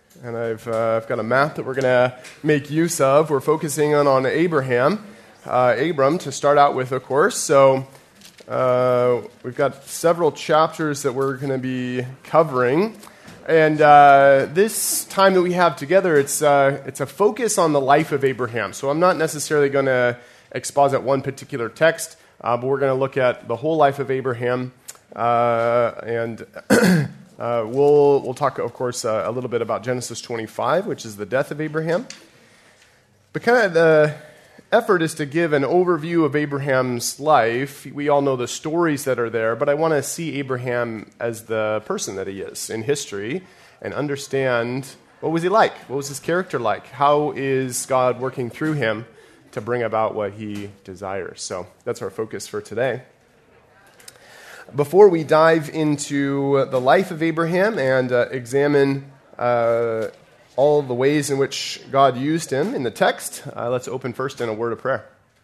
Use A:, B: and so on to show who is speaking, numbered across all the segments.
A: And I've got a map that we're going to make use of. We're focusing on Abram to start out with, of course. So we've got several chapters that we're going to be covering. And this time that we have together, it's a focus on the life of Abraham. So I'm not necessarily going to exposit one particular text, but we're going to look at the whole life of Abraham. And we'll talk, of course, a little bit about Genesis 25, which is the death of Abraham. But kind of the effort is to give an overview of Abraham's life. We all know the stories that are there, but I want to see Abraham as the person that he is in history and understand what was he like? What was his character like? How is God working through him to bring about what he desires? So that's our focus for today. Before we dive into the life of Abraham and examine all the ways in which God used him in the text, let's open first in a word of prayer.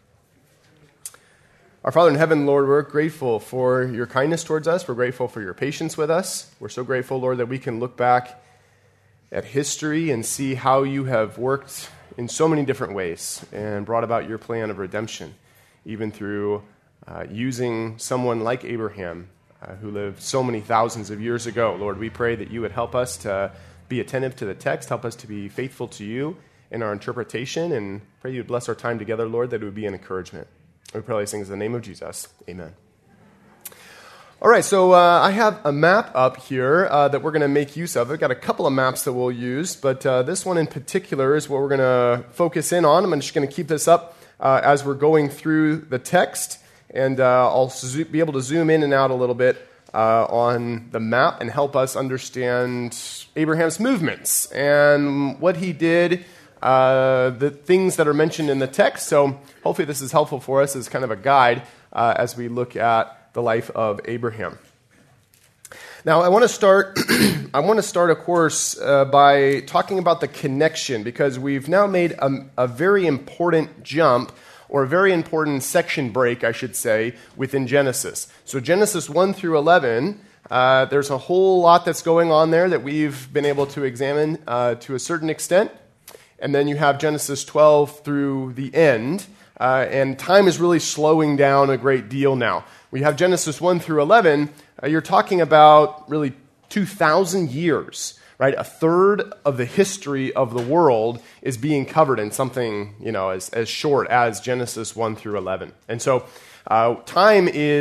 A: Our Father in heaven, Lord, we're grateful for your kindness towards us. We're grateful for your patience with us. We're so grateful, Lord, that we can look back at history and see how you have worked in so many different ways and brought about your plan of redemption, even through using someone like Abraham, who lived so many thousands of years ago. Lord, we pray that you would help us to be attentive to the text, help us to be faithful to you in our interpretation, and pray you would bless our time together, Lord, that it would be an encouragement. We pray these things in the name of Jesus. Amen. All right, so I have a map up here that we're going to make use of. I've got a couple of maps that we'll use, but this one in particular is what we're going to focus in on. I'm just going to keep this up as we're going through the text. And I'll be able to zoom in and out a little bit on the map and help us understand Abraham's movements and what he did, the things that are mentioned in the text. So hopefully this is helpful for us as kind of a guide as we look at the life of Abraham. Now I want to start, of course, by talking about the connection, because we've now made a very important jump, or a very important section break, I should say, within Genesis. So Genesis 1 through 11, there's a whole lot that's going on there that we've been able to examine to a certain extent. And then you have Genesis 12 through the end, and time is really slowing down a great deal now. We have Genesis 1 through 11, you're talking about really 2,000 years. Right, a third of the history of the world is being covered in something, as short as Genesis 1 through 11. And so time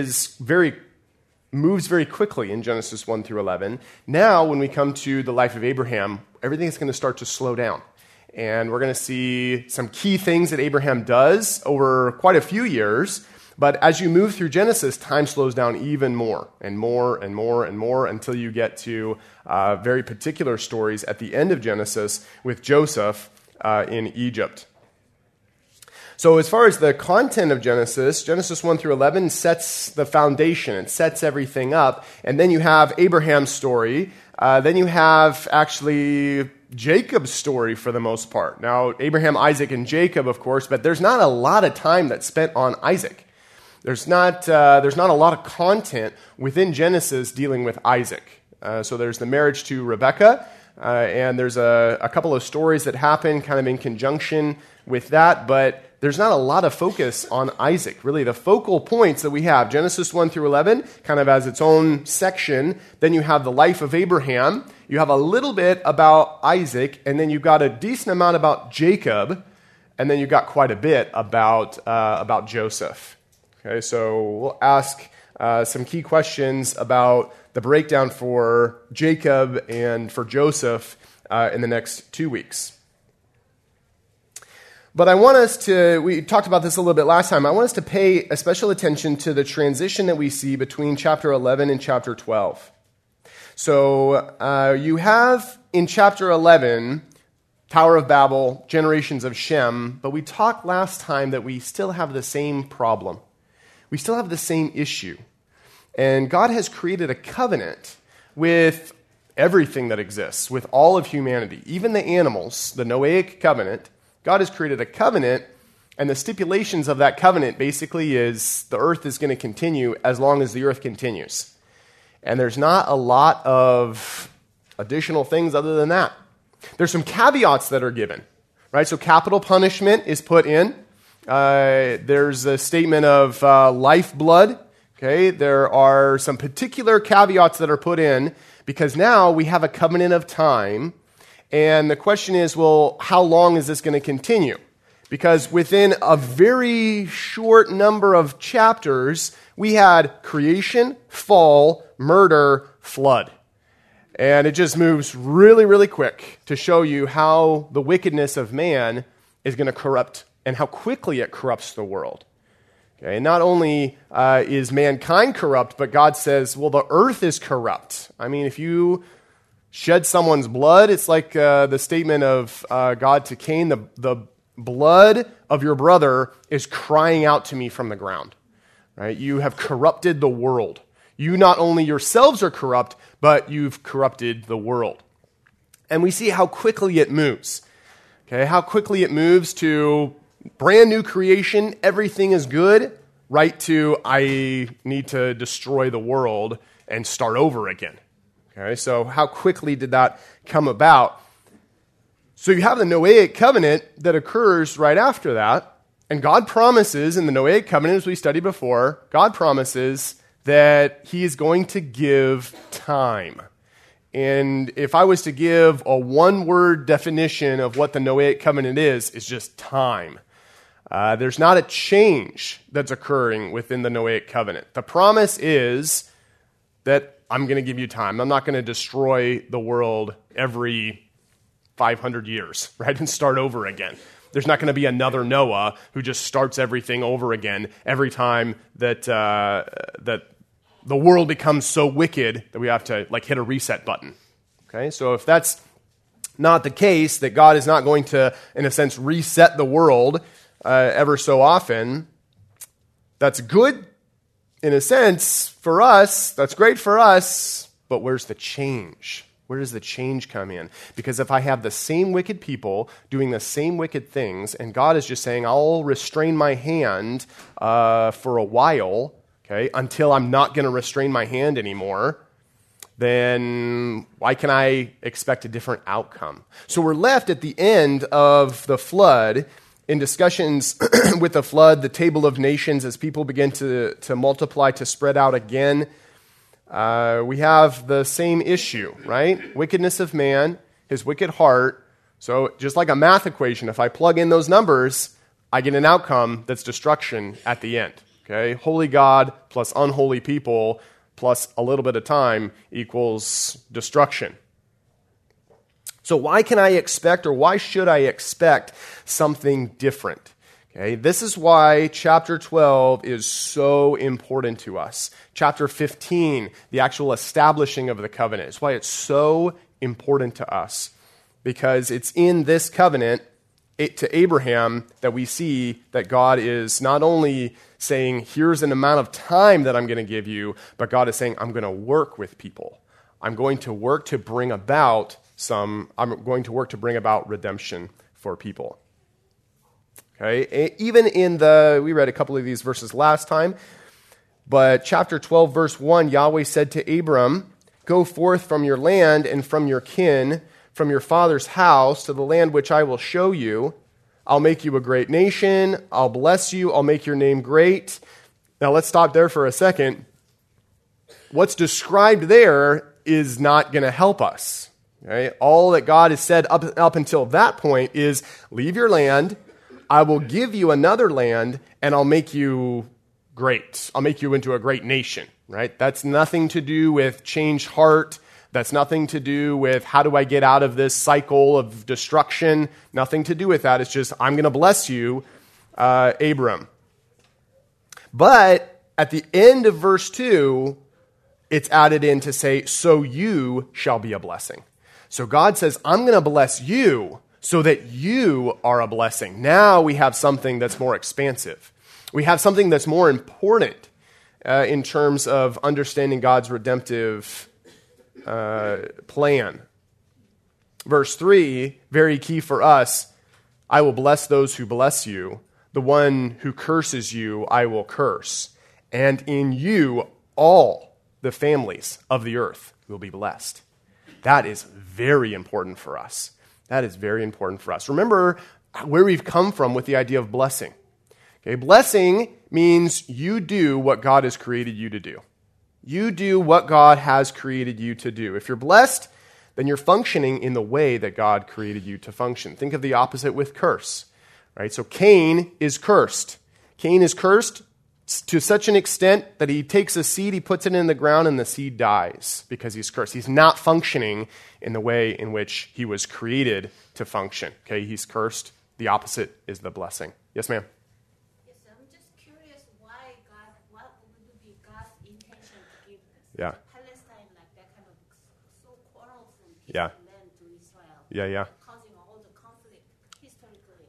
A: moves very quickly in Genesis 1 through 11. Now, when we come to the life of Abraham, everything is going to start to slow down. And we're going to see some key things that Abraham does over quite a few years. But as you move through Genesis, time slows down even more and more and more and more until you get to very particular stories at the end of Genesis with Joseph in Egypt. So as far as the content of Genesis 1 through 11 sets the foundation. It sets everything up. And then you have Abraham's story. Then you have actually Jacob's story for the most part. Now, Abraham, Isaac, and Jacob, of course, but there's not a lot of time that's spent on Isaac. There's not a lot of content within Genesis dealing with Isaac. So there's the marriage to Rebekah, and there's a couple of stories that happen kind of in conjunction with that, but there's not a lot of focus on Isaac. Really, the focal points that we have, Genesis 1 through 11, kind of as its own section. Then you have the life of Abraham. You have a little bit about Isaac, and then you've got a decent amount about Jacob, and then you've got quite a bit about Joseph. Okay, so we'll ask some key questions about the breakdown for Jacob and for Joseph in the next 2 weeks. But I want us to, we talked about this a little bit last time, I want us to pay a special attention to the transition that we see between chapter 11 and chapter 12. So you have in chapter 11, Tower of Babel, generations of Shem, but we talked last time that we still have the same problem. We still have the same issue. And God has created a covenant with everything that exists, with all of humanity, even the animals, the Noahic covenant. God has created a covenant, and the stipulations of that covenant basically is the earth is going to continue as long as the earth continues. And there's not a lot of additional things other than that. There's some caveats that are given, right? So capital punishment is put in. There's a statement of lifeblood. Okay, there are some particular caveats that are put in because now we have a covenant of time. And the question is, well, how long is this going to continue? Because within a very short number of chapters, we had creation, fall, murder, flood. And it just moves really, really quick to show you how the wickedness of man is going to corrupt and how quickly it corrupts the world. Okay, and not only is mankind corrupt, but God says, well, the earth is corrupt. I mean, if you shed someone's blood, it's like the statement of God to Cain, the blood of your brother is crying out to me from the ground. Right? You have corrupted the world. You not only yourselves are corrupt, but you've corrupted the world. And we see how quickly it moves. Okay, how quickly it moves to brand new creation, everything is good, right to I need to destroy the world and start over again. Okay, so how quickly did that come about? So you have the Noahic covenant that occurs right after that, and God promises in the Noahic covenant, as we studied before, God promises that he is going to give time. And if I was to give a one-word definition of what the Noahic covenant is, it's just time. There's not a change that's occurring within the Noahic covenant. The promise is that I'm going to give you time. I'm not going to destroy the world every 500 years, right, and start over again. There's not going to be another Noah who just starts everything over again every time that that the world becomes so wicked that we have to hit a reset button. Okay, so if that's not the case, that God is not going to, in a sense, reset the world ever so often, that's good in a sense for us. That's great for us, but where's the change? Where does the change come in? Because if I have the same wicked people doing the same wicked things, and God is just saying, I'll restrain my hand for a while, okay, until I'm not going to restrain my hand anymore, then why can I expect a different outcome? So we're left at the end of the flood in discussions with the flood, the table of nations, as people begin to multiply, to spread out again. We have the same issue, right? Wickedness of man, his wicked heart. So just like a math equation, if I plug in those numbers, I get an outcome that's destruction at the end. Okay, holy God plus unholy people plus a little bit of time equals destruction. So why can I expect, or why should I expect something different? Okay, this is why chapter 12 is so important to us. Chapter 15, the actual establishing of the covenant, is why it's so important to us. Because it's in this covenant to Abraham that we see that God is not only saying, here's an amount of time that I'm going to give you, but God is saying, I'm going to work with people. I'm going to work to bring about redemption for people. Okay, even we read a couple of these verses last time, but chapter 12, verse 1, Yahweh said to Abram, go forth from your land and from your kin, from your father's house to the land which I will show you. I'll make you a great nation. I'll bless you. I'll make your name great. Now let's stop there for a second. What's described there is not going to help us. Okay? All that God has said up until that point is, leave your land, I will give you another land, and I'll make you great. I'll make you into a great nation, right? That's nothing to do with changed heart. That's nothing to do with how do I get out of this cycle of destruction. Nothing to do with that. It's just, I'm going to bless you, Abram. But at the end of verse 2, it's added in to say, so you shall be a blessing. So God says, I'm going to bless you so that you are a blessing. Now we have something that's more expansive. We have something that's more important in terms of understanding God's redemptive plan. Verse 3, very key for us, I will bless those who bless you. The one who curses you, I will curse. And in you, all the families of the earth will be blessed. That is very important for us. That is very important for us. Remember where we've come from with the idea of blessing. Okay, blessing means you do what God has created you to do. You do what God has created you to do. If you're blessed, then you're functioning in the way that God created you to function. Think of the opposite with curse. Right? So Cain is cursed. Cain is cursed to such an extent that he takes a seed, he puts it in the ground, and the seed dies because he's cursed. He's not functioning in the way in which he was created to function. Okay, he's cursed. The opposite is the blessing. Yes, ma'am?
B: Yes, I'm just curious what would be God's intention to give this?
A: Yeah.
B: Palestine, like that kind of so quarrelsome piece
A: Yeah.
B: of land to Israel.
A: Yeah.
B: Causing all the conflict historically.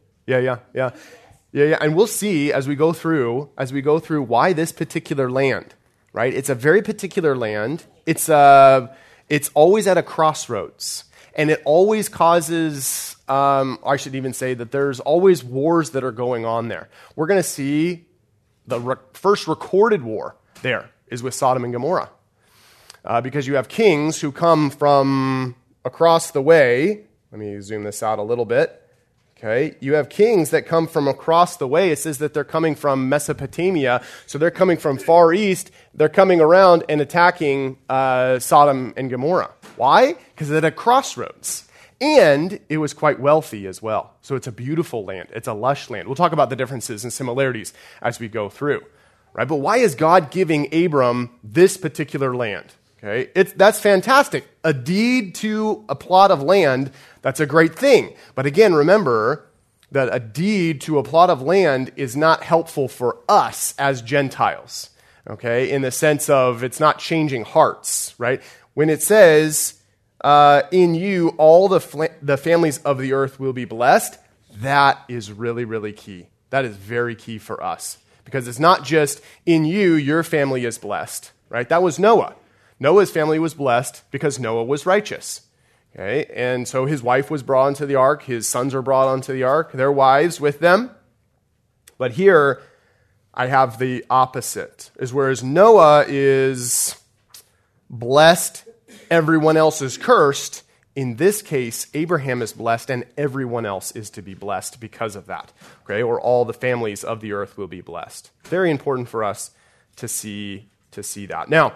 A: Yeah, and we'll see as we go through why this particular land, right? It's a very particular land. It's always at a crossroads, and it always causes. I should even say that there's always wars that are going on there. We're going to see the first recorded war there is with Sodom and Gomorrah, because you have kings who come from across the way. Let me zoom this out a little bit. Okay, you have kings that come from across the way. It says that they're coming from Mesopotamia, so they're coming from far east. They're coming around and attacking Sodom and Gomorrah. Why? Because it's at a crossroads. And it was quite wealthy as well. So it's a beautiful land. It's a lush land. We'll talk about the differences and similarities as we go through. Right? But why is God giving Abram this particular land? Okay, that's fantastic. A deed to a plot of land, that's a great thing. But again, remember that a deed to a plot of land is not helpful for us as Gentiles, okay, in the sense of it's not changing hearts, right? When it says, in you all the families of the earth will be blessed, that is really, really key. That is very key for us. Because it's not just in you, your family is blessed, right? That was Noah. Noah's family was blessed because Noah was righteous. Okay? And so his wife was brought into the ark. His sons were brought onto the ark. Their wives with them. But here, I have the opposite. Is whereas Noah is blessed, everyone else is cursed. In this case, Abraham is blessed and everyone else is to be blessed because of that. Okay? Or all the families of the earth will be blessed. Very important for us to see that. Now,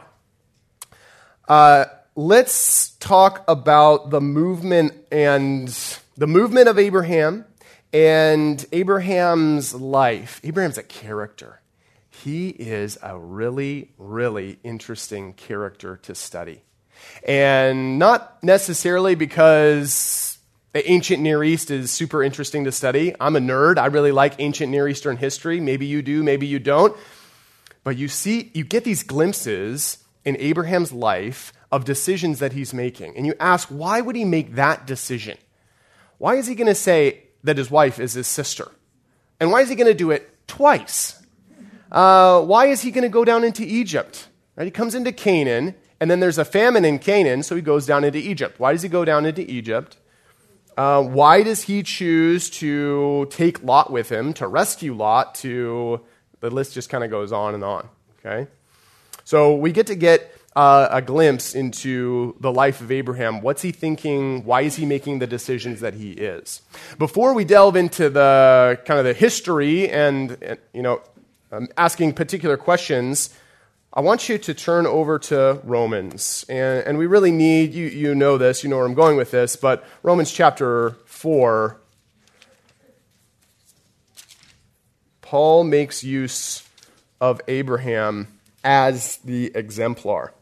A: let's talk about the movement of Abraham and Abraham's life. Abraham's a character. He is a really, really interesting character to study. And not necessarily because the ancient Near East is super interesting to study. I'm a nerd. I really like ancient Near Eastern history. Maybe you do, maybe you don't. But you get these glimpses in Abraham's life of decisions that he's making. And you ask, why would he make that decision? Why is he going to say that his wife is his sister? And why is he going to do it twice? Why is he going to go down into Egypt? Right? He comes into Canaan, and then there's a famine in Canaan, so he goes down into Egypt. Why does he go down into Egypt? Why does he choose to take Lot with him, to rescue Lot, the list just kind of goes on and on. Okay? So we get a glimpse into the life of Abraham. What's he thinking? Why is he making the decisions that he is? Before we delve into the kind of the history and asking particular questions, I want you to turn over to Romans. And we really need, you know this, you know where I'm going with this, but Romans chapter 4, Paul makes use of Abraham as the exemplar.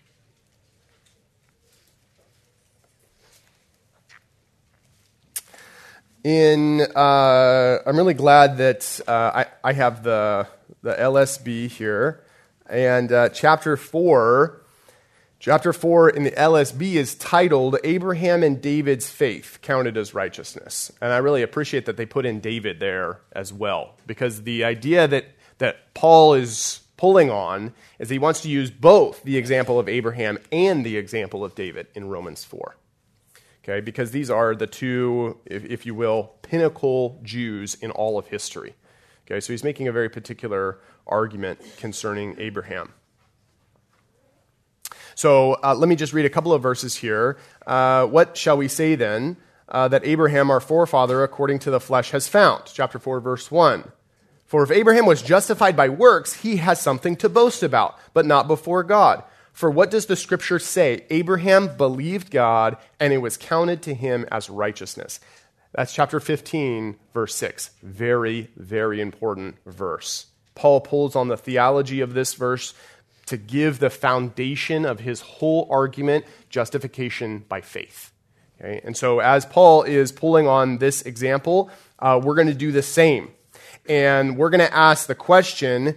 A: I'm really glad that I have the LSB here, and chapter 4 in the LSB is titled Abraham and David's Faith Counted as Righteousness. And I really appreciate that they put in David there as well, because the idea that Paul is pulling on is he wants to use both the example of Abraham and the example of David in Romans 4. Okay, because these are the two, if you will, pinnacle Jews in all of history. Okay, so he's making a very particular argument concerning Abraham. So let me just read a couple of verses here. What shall we say then? that Abraham, our forefather, according to the flesh, has found. Chapter 4, verse 1. For if Abraham was justified by works, he has something to boast about, but not before God. For what does the scripture say? Abraham believed God, and it was counted to him as righteousness. That's chapter 15, verse 6. Very, very important verse. Paul pulls on the theology of this verse to give the foundation of his whole argument, justification by faith. Okay? And so as Paul is pulling on this example, we're going to do the same. And we're going to ask the question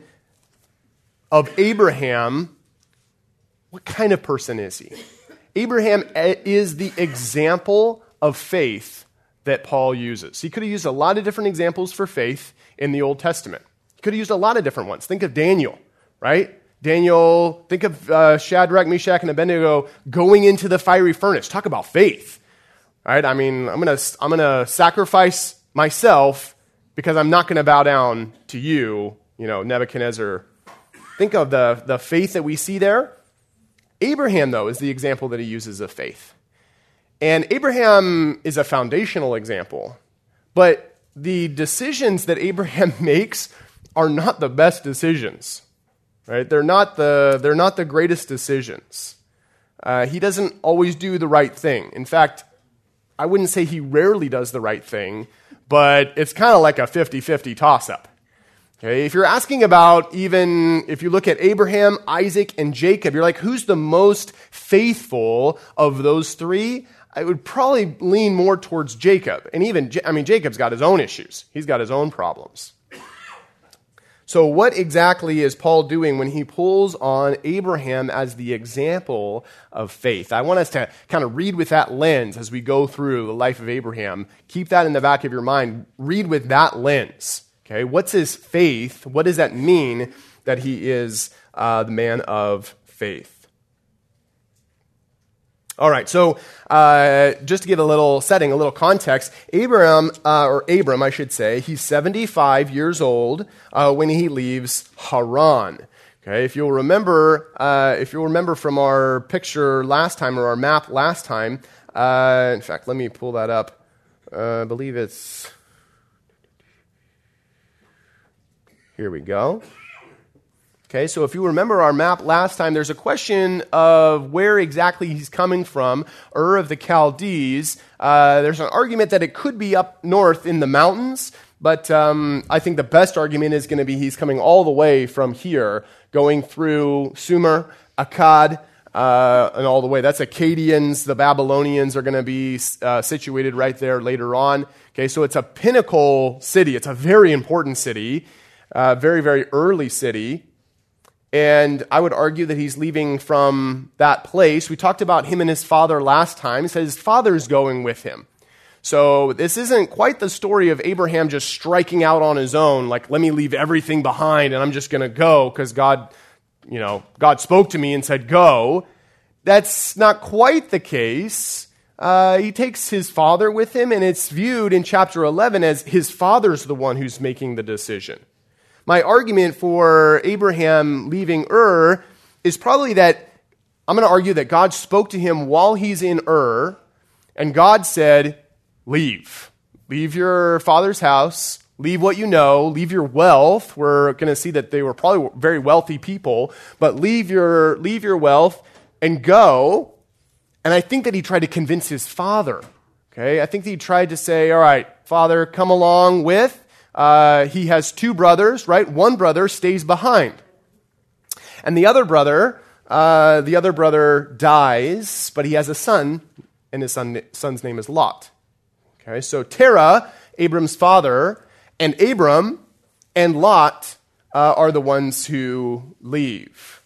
A: of Abraham, what kind of person is he? Abraham is the example of faith that Paul uses. He could have used a lot of different examples for faith in the Old Testament. He could have used a lot of different ones. Think of Daniel, right? Daniel, think of Shadrach, Meshach, and Abednego going into the fiery furnace. Talk about faith, right? I mean, I'm gonna sacrifice myself because I'm not going to bow down to you, Nebuchadnezzar. Think of the faith that we see there. Abraham, though, is the example that he uses of faith. And Abraham is a foundational example. But the decisions that Abraham makes are not the best decisions. Right? They're not the greatest decisions. He doesn't always do the right thing. In fact, I wouldn't say he rarely does the right thing, but it's kind of like a 50-50 toss-up. Okay? If you're asking about even, if you look at Abraham, Isaac, and Jacob, you're like, who's the most faithful of those three? I would probably lean more towards Jacob. And even, Jacob's got his own issues. He's got his own problems. So what exactly is Paul doing when he pulls on Abraham as the example of faith? I want us to kind of read with that lens as we go through the life of Abraham. Keep that in the back of your mind. Read with that lens. Okay, what's his faith? What does that mean that he is the man of faith? All right, so just to give a little setting, a little context, Abram, I should say, he's 75 years old when he leaves Haran. Okay, if you'll remember from our picture last time or our map last time, in fact, let me pull that up. I believe it's here. We go. Okay, so if you remember our map last time, there's a question of where exactly he's coming from, Ur of the Chaldees. There's an argument that it could be up north in the mountains, but I think the best argument is going to be he's coming all the way from here, going through Sumer, Akkad, and all the way. That's Akkadians. The Babylonians are going to be situated right there later on. Okay, so it's a pinnacle city. It's a very important city, very, very early city. And I would argue that he's leaving from that place. We talked about him and his father last time. He said his father's going with him. So this isn't quite the story of Abraham just striking out on his own, like, let me leave everything behind and I'm just going to go because God spoke to me and said, go. That's not quite the case. He takes his father with him, and it's viewed in chapter 11 as his father's the one who's making the decision. My argument for Abraham leaving Ur is probably that I'm going to argue that God spoke to him while he's in Ur, and God said, leave. Leave your father's house. Leave what you know. Leave your wealth. We're going to see that they were probably very wealthy people, but leave your wealth and go. And I think that he tried to convince his father. Okay, I think that he tried to say, all right, father, come along with. He has two brothers, right? One brother stays behind. And the other brother dies, but he has a son, and his son's name is Lot. Okay, so Terah, Abram's father, and Abram and Lot are the ones who leave.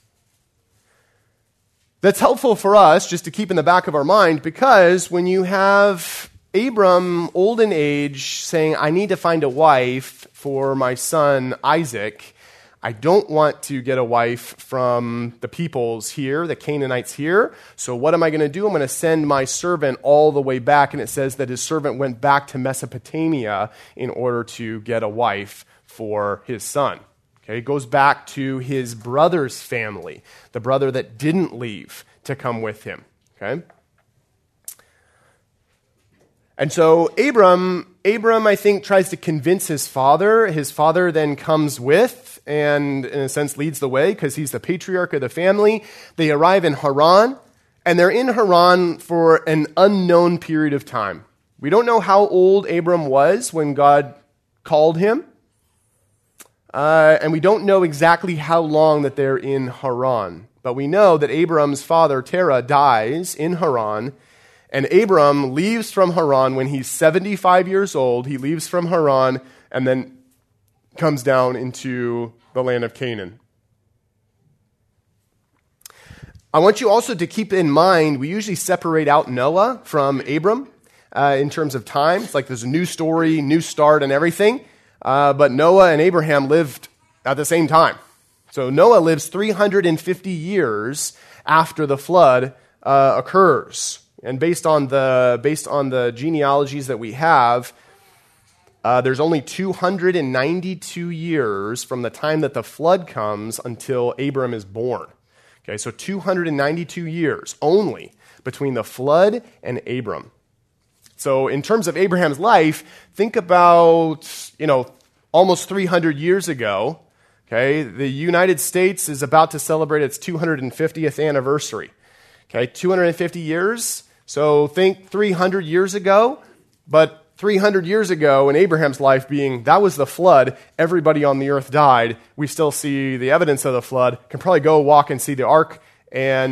A: That's helpful for us just to keep in the back of our mind, because when you have Abram, old in age, saying, I need to find a wife for my son Isaac. I don't want to get a wife from the peoples here, the Canaanites here. So what am I going to do? I'm going to send my servant all the way back. And it says that his servant went back to Mesopotamia in order to get a wife for his son. Okay, it goes back to his brother's family, the brother that didn't leave to come with him. Okay? And so Abram, I think, tries to convince his father. His father then comes with and, in a sense, leads the way because he's the patriarch of the family. They arrive in Haran, and they're in Haran for an unknown period of time. We don't know how old Abram was when God called him, and we don't know exactly how long that they're in Haran. But we know that Abram's father, Terah, dies in Haran, and Abram leaves from Haran when he's 75 years old. He leaves from Haran and then comes down into the land of Canaan. I want you also to keep in mind, we usually separate out Noah from Abram in terms of time. It's like there's a new story, new start and everything. But Noah and Abraham lived at the same time. So Noah lives 350 years after the flood occurs. And based on the genealogies that we have, there's only 292 years from the time that the flood comes until Abram is born. Okay, so 292 years only between the flood and Abram. So in terms of Abraham's life, think about, almost 300 years ago. Okay, the United States is about to celebrate its 250th anniversary. Okay, 250 years. So think 300 years ago, but 300 years ago in Abraham's life being, that was the flood, everybody on the earth died. We still see the evidence of the flood, can probably go walk and see the ark, and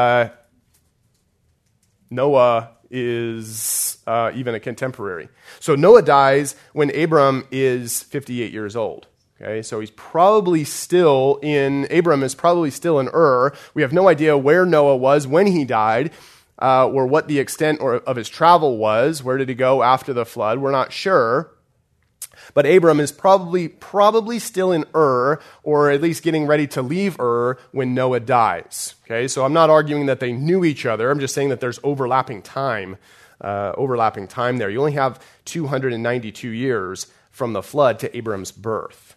A: Noah is even a contemporary. So Noah dies when Abram is 58 years old. Okay, so Abram is probably still in Ur. We have no idea where Noah was when he died, or what the extent of his travel was. Where did he go after the flood? We're not sure. But Abram is probably still in Ur, or at least getting ready to leave Ur when Noah dies. Okay, so I'm not arguing that they knew each other. I'm just saying that there's overlapping time there. You only have 292 years from the flood to Abram's birth.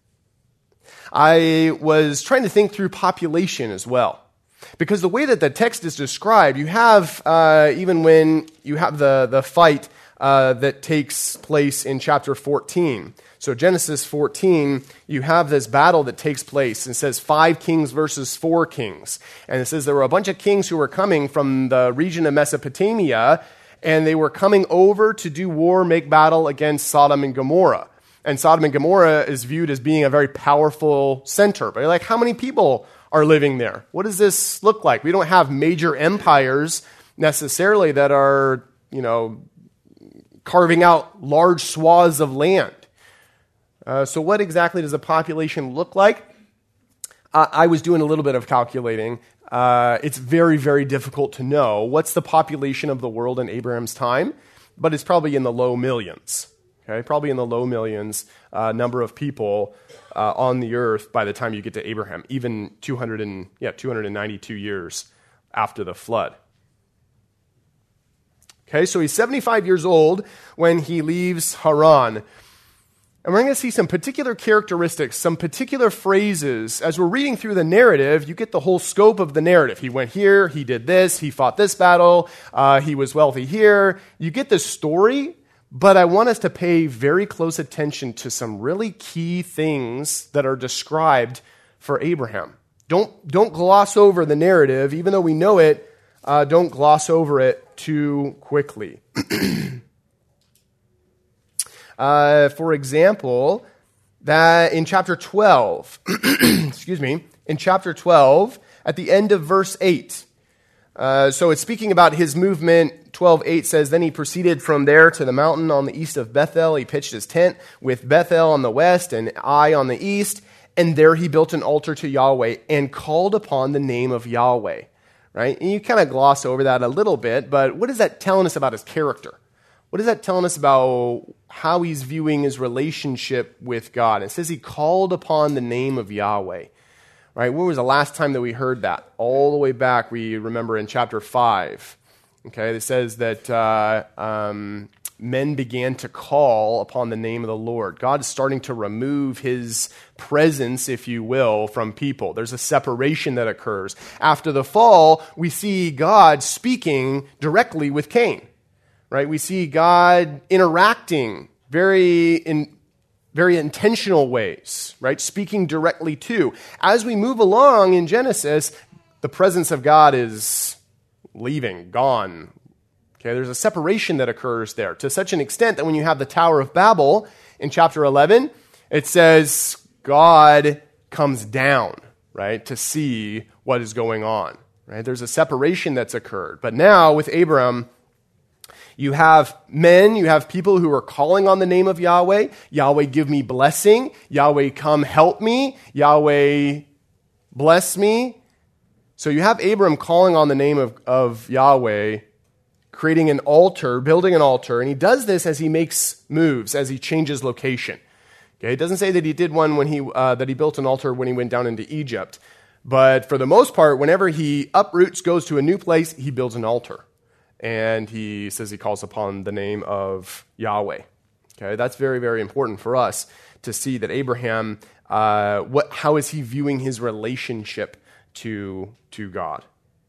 A: I was trying to think through population as well. Because the way that the text is described, you have, even when you have the fight that takes place in chapter 14. So Genesis 14, you have this battle that takes place. And it says 5 kings versus 4 kings. And it says there were a bunch of kings who were coming from the region of Mesopotamia, and they were coming over to do war, make battle against Sodom and Gomorrah. And Sodom and Gomorrah is viewed as being a very powerful center. But you're like, how many people are living there? What does this look like? We don't have major empires necessarily that are, carving out large swaths of land. So what exactly does the population look like? I was doing a little bit of calculating. It's very, very difficult to know what's the population of the world in Abraham's time, but it's probably in the low millions. Okay, probably in the low millions number of people on the earth by the time you get to Abraham, even 292 years after the flood. Okay, so he's 75 years old when he leaves Haran. And we're going to see some particular characteristics, some particular phrases. As we're reading through the narrative, you get the whole scope of the narrative. He went here, he did this, he fought this battle, he was wealthy here. You get the story. But I want us to pay very close attention to some really key things that are described for Abraham. Don't gloss over the narrative, even though we know it. Don't gloss over it too quickly. For example, that in chapter 12, in chapter 12, at the end of verse 8. So it's speaking about his movement. 12:8 says, "Then he proceeded from there to the mountain on the east of Bethel. He pitched his tent with Bethel on the west and Ai on the east. And there he built an altar to Yahweh and called upon the name of Yahweh." Right? And you kind of gloss over that a little bit, but what is that telling us about his character? What is that telling us about how he's viewing his relationship with God? It says he called upon the name of Yahweh. Right? When was the last time that we heard that? All the way back, we remember in chapter 5. Okay, it says that men began to call upon the name of the Lord. God is starting to remove his presence, if you will, from people. There's a separation that occurs. After the fall, we see God speaking directly with Cain. right? We see God interacting in very intentional ways, right? Speaking directly to. As we move along in Genesis, the presence of God is leaving, gone. Okay, there's a separation that occurs there to such an extent that when you have the Tower of Babel in chapter 11, it says God comes down, right, to see what is going on, right? There's a separation that's occurred. But now with Abram, you have people who are calling on the name of Yahweh. Yahweh, give me blessing. Yahweh, come help me. Yahweh, bless me. So you have Abram calling on the name of Yahweh, creating an altar, building an altar, and he does this as he makes moves, as he changes location. Okay, it doesn't say that he did one when that he built an altar when he went down into Egypt, but for the most part, whenever he uproots, goes to a new place, he builds an altar. And he says he calls upon the name of Yahweh. Okay, that's very, very important for us to see that Abraham, how is he viewing his relationship to God?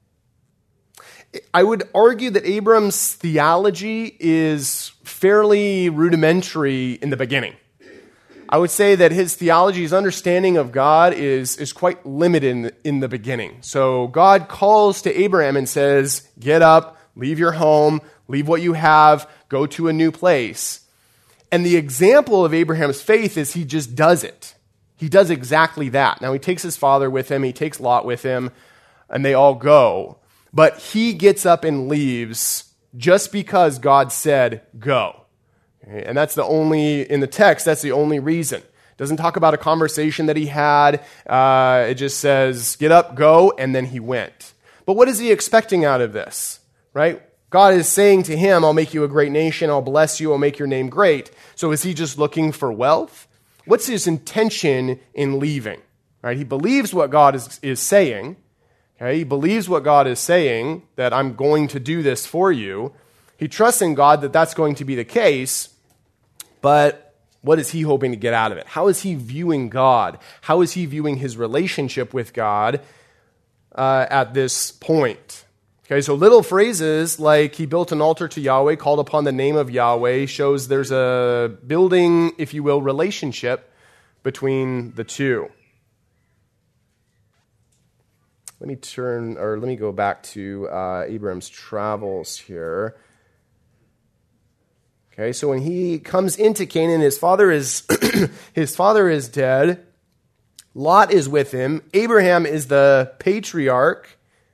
A: I would argue that Abram's theology is fairly rudimentary in the beginning. I would say that his theology, his understanding of God is quite limited in the beginning. So God calls to Abraham and says, get up, leave your home, leave what you have, go to a new place. And the example of Abraham's faith is he just does it. He does exactly that. Now he takes his father with him, he takes Lot with him, and they all go. But he gets up and leaves just because God said, go. Okay? And in the text, that's the only reason. It doesn't talk about a conversation that he had. It just says, get up, go, and then he went. But what is he expecting out of this? Right? God is saying to him, I'll make you a great nation, I'll bless you, I'll make your name great. So is he just looking for wealth? What's his intention in leaving? Right? He believes what God is saying. Okay? He believes what God is saying, that I'm going to do this for you. He trusts in God that that's going to be the case, but what is he hoping to get out of it? How is he viewing God? How is he viewing his relationship with God at this point? Okay, so little phrases like he built an altar to Yahweh, called upon the name of Yahweh, shows there's a building, if you will, relationship between the two. Let me go back to Abram's travels here. Okay, so when he comes into Canaan, his father is dead. Lot is with him. Abraham is the patriarch.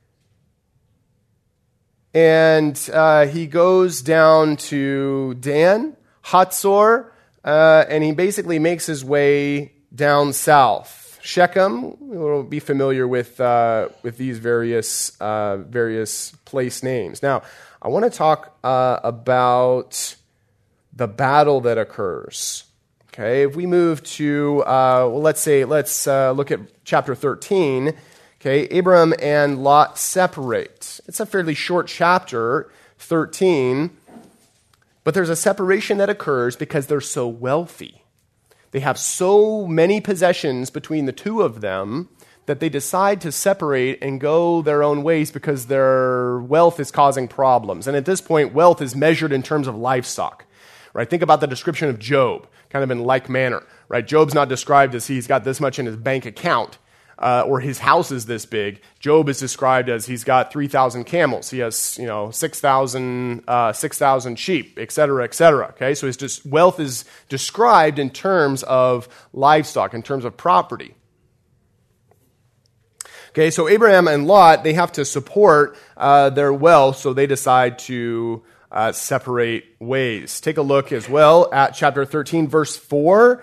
A: And he goes down to Dan, Hatzor, and he basically makes his way down south. Shechem, we'll be familiar with these various place names. Now, I want to talk about the battle that occurs. Okay, if we move to, let's look at chapter 13. Okay, Abram and Lot separate. It's a fairly short chapter, 13, but there's a separation that occurs because they're so wealthy. They have so many possessions between the two of them that they decide to separate and go their own ways because their wealth is causing problems. And at this point, wealth is measured in terms of livestock. Right? Think about the description of Job, kind of in like manner. Right? Job's not described as he's got this much in his bank account. Or his house is this big. Job is described as he's got 3,000 camels. He has, 6,000 sheep, et cetera, et cetera. Okay, so his wealth is described in terms of livestock, in terms of property. Okay, so Abraham and Lot, they have to support their wealth, so they decide to separate ways. Take a look as well at chapter 13, verse 4.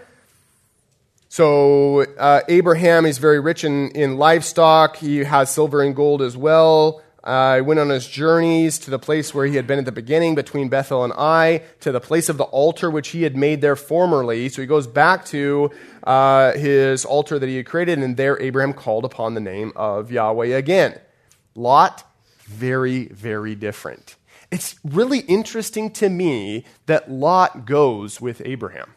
A: So Abraham is very rich in livestock. He has silver and gold as well. He went on his journeys to the place where he had been at the beginning, between Bethel and Ai, to the place of the altar which he had made there formerly. So he goes back to his altar that he had created, and there Abraham called upon the name of Yahweh again. Lot, very, very different. It's really interesting to me that Lot goes with Abraham.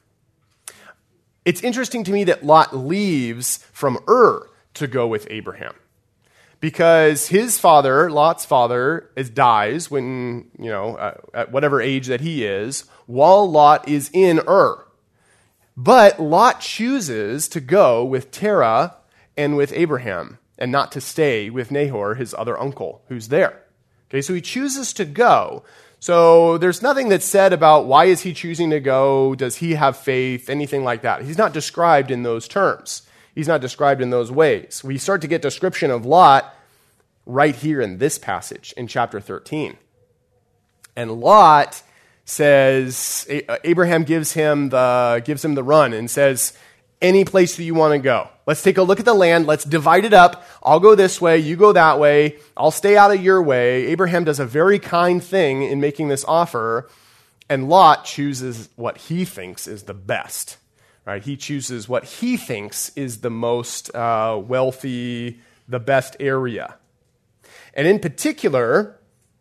A: It's interesting to me that Lot leaves from Ur to go with Abraham. because his father, Lot's father, dies when, at whatever age that he is, while Lot is in Ur. But Lot chooses to go with Terah and with Abraham and not to stay with Nahor, his other uncle, who's there. Okay, so he chooses to go. So there's nothing that's said about why is he choosing to go, does he have faith, anything like that. He's not described in those terms. He's not described in those ways. We start to get description of Lot right here in this passage in chapter 13. And Lot says, Abraham gives him the run and says, any place that you want to go. Let's take a look at the land. Let's divide it up. I'll go this way. You go that way. I'll stay out of your way. Abraham does a very kind thing in making this offer, and Lot chooses what he thinks is the best. Right? He chooses what he thinks is the most wealthy, the best area. And in particular,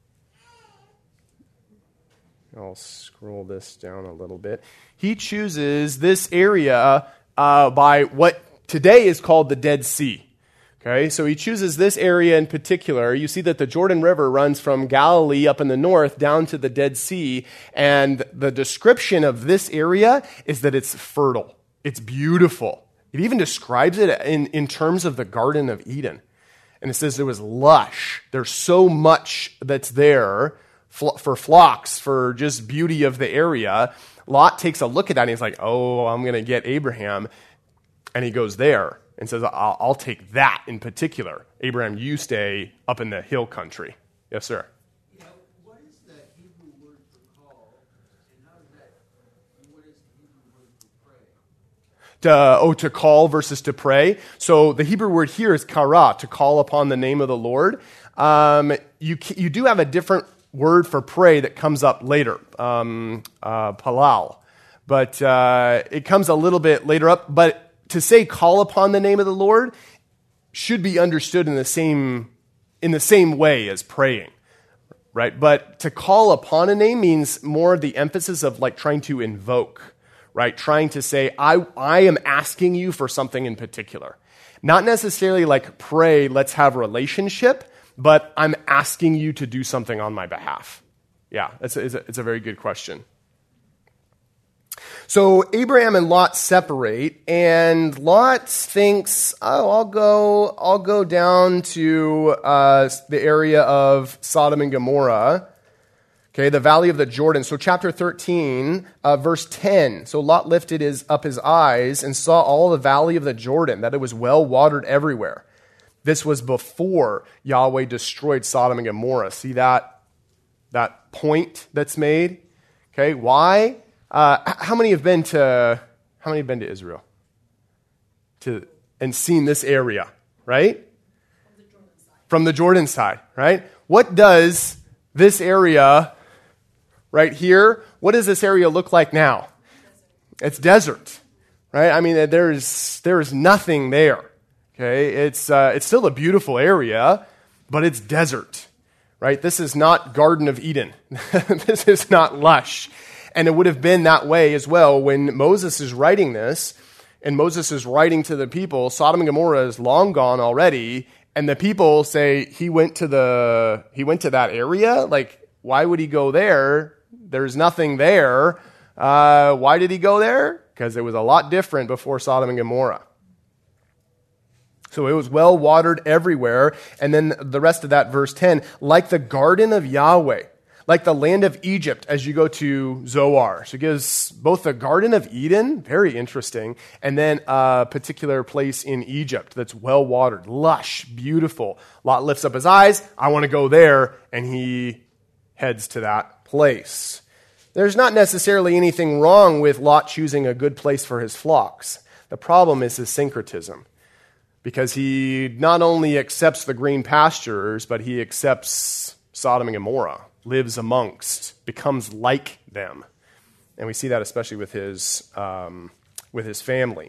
A: I'll scroll this down a little bit. He chooses this area by what today is called the Dead Sea. Okay, so he chooses this area in particular. You see that the Jordan River runs from Galilee up in the north down to the Dead Sea, and the description of this area is that it's fertile. It's beautiful. It even describes it in terms of the Garden of Eden. And it says it was lush. There's so much that's there for flocks, for just beauty of the area. Lot takes a look at that and he's like, oh, I'm going to get Abraham. And he goes there and says, I'll take that in particular. Abraham, you stay up in the hill country. Yes, sir.
C: Yeah, what is the Hebrew word for call? And how does that, and what is the Hebrew word for pray?
A: To call versus to pray. So the Hebrew word here is kara, to call upon the name of the Lord. You do have a different word for pray that comes up later, palal. But it comes a little bit later up. But to say call upon the name of the Lord should be understood in the same way as praying, right? But to call upon a name means more of the emphasis of like trying to invoke, right? Trying to say, I am asking you for something in particular. Not necessarily like pray, let's have a relationship, but I'm asking you to do something on my behalf. Yeah, it's a very good question. So Abraham and Lot separate, and Lot thinks, oh, I'll go down to the area of Sodom and Gomorrah, okay, the valley of the Jordan. So chapter 13, verse 10. So Lot lifted up his eyes and saw all the valley of the Jordan, that it was well watered everywhere. This was before Yahweh destroyed Sodom and Gomorrah. See that point that's made? Okay, why? How many have been to Israel? And seen this area, right? From the Jordan side, right? What does this area right here, what does this area look like now? It's desert, right? I mean, there is nothing there. Okay, it's still a beautiful area, but it's desert, right? This is not Garden of Eden. This is not lush. And it would have been that way as well when Moses is writing this, and Moses is writing to the people. Sodom and Gomorrah is long gone already, and the people say he went to that area. Like, why would he go there? There's nothing there. Why did he go there? Because it was a lot different before Sodom and Gomorrah. So it was well watered everywhere. And then the rest of that, verse 10, like the garden of Yahweh, like the land of Egypt as you go to Zoar. So it gives both the Garden of Eden, very interesting, and then a particular place in Egypt that's well watered, lush, beautiful. Lot lifts up his eyes, I want to go there, and he heads to that place. There's not necessarily anything wrong with Lot choosing a good place for his flocks. The problem is his syncretism, because he not only accepts the green pastures, but he accepts Sodom and Gomorrah, lives amongst, becomes like them. And we see that especially with his family.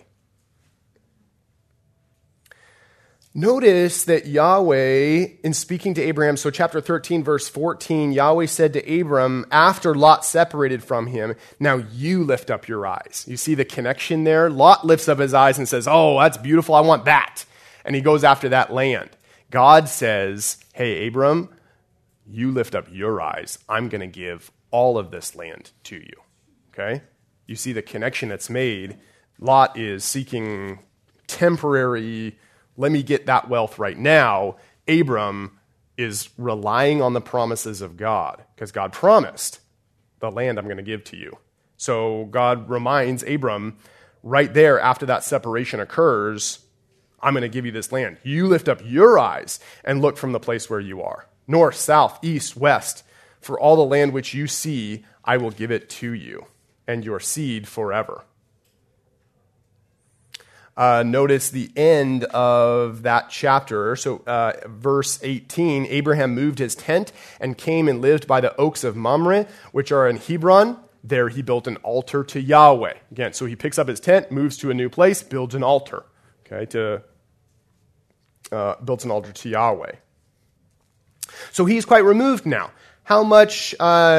A: Notice that Yahweh, in speaking to Abraham, so chapter 13, verse 14, Yahweh said to Abram, after Lot separated from him, now you lift up your eyes. You see the connection there? Lot lifts up his eyes and says, oh, that's beautiful, I want that. And he goes after that land. God says, hey, Abram, you lift up your eyes. I'm going to give all of this land to you. Okay? You see the connection that's made. Lot is seeking temporary, let me get that wealth right now. Abram is relying on the promises of God because God promised the land I'm going to give to you. So God reminds Abram right there after that separation occurs, I'm going to give you this land. You lift up your eyes and look from the place where you are. North, south, east, west. For all the land which you see, I will give it to you and your seed forever. Notice the end of that chapter. So verse 18, Abraham moved his tent and came and lived by the oaks of Mamre, which are in Hebron. There he built an altar to Yahweh. Again, so he picks up his tent, moves to a new place, builds an altar. Okay, builds an altar to Yahweh. So he's quite removed now. How much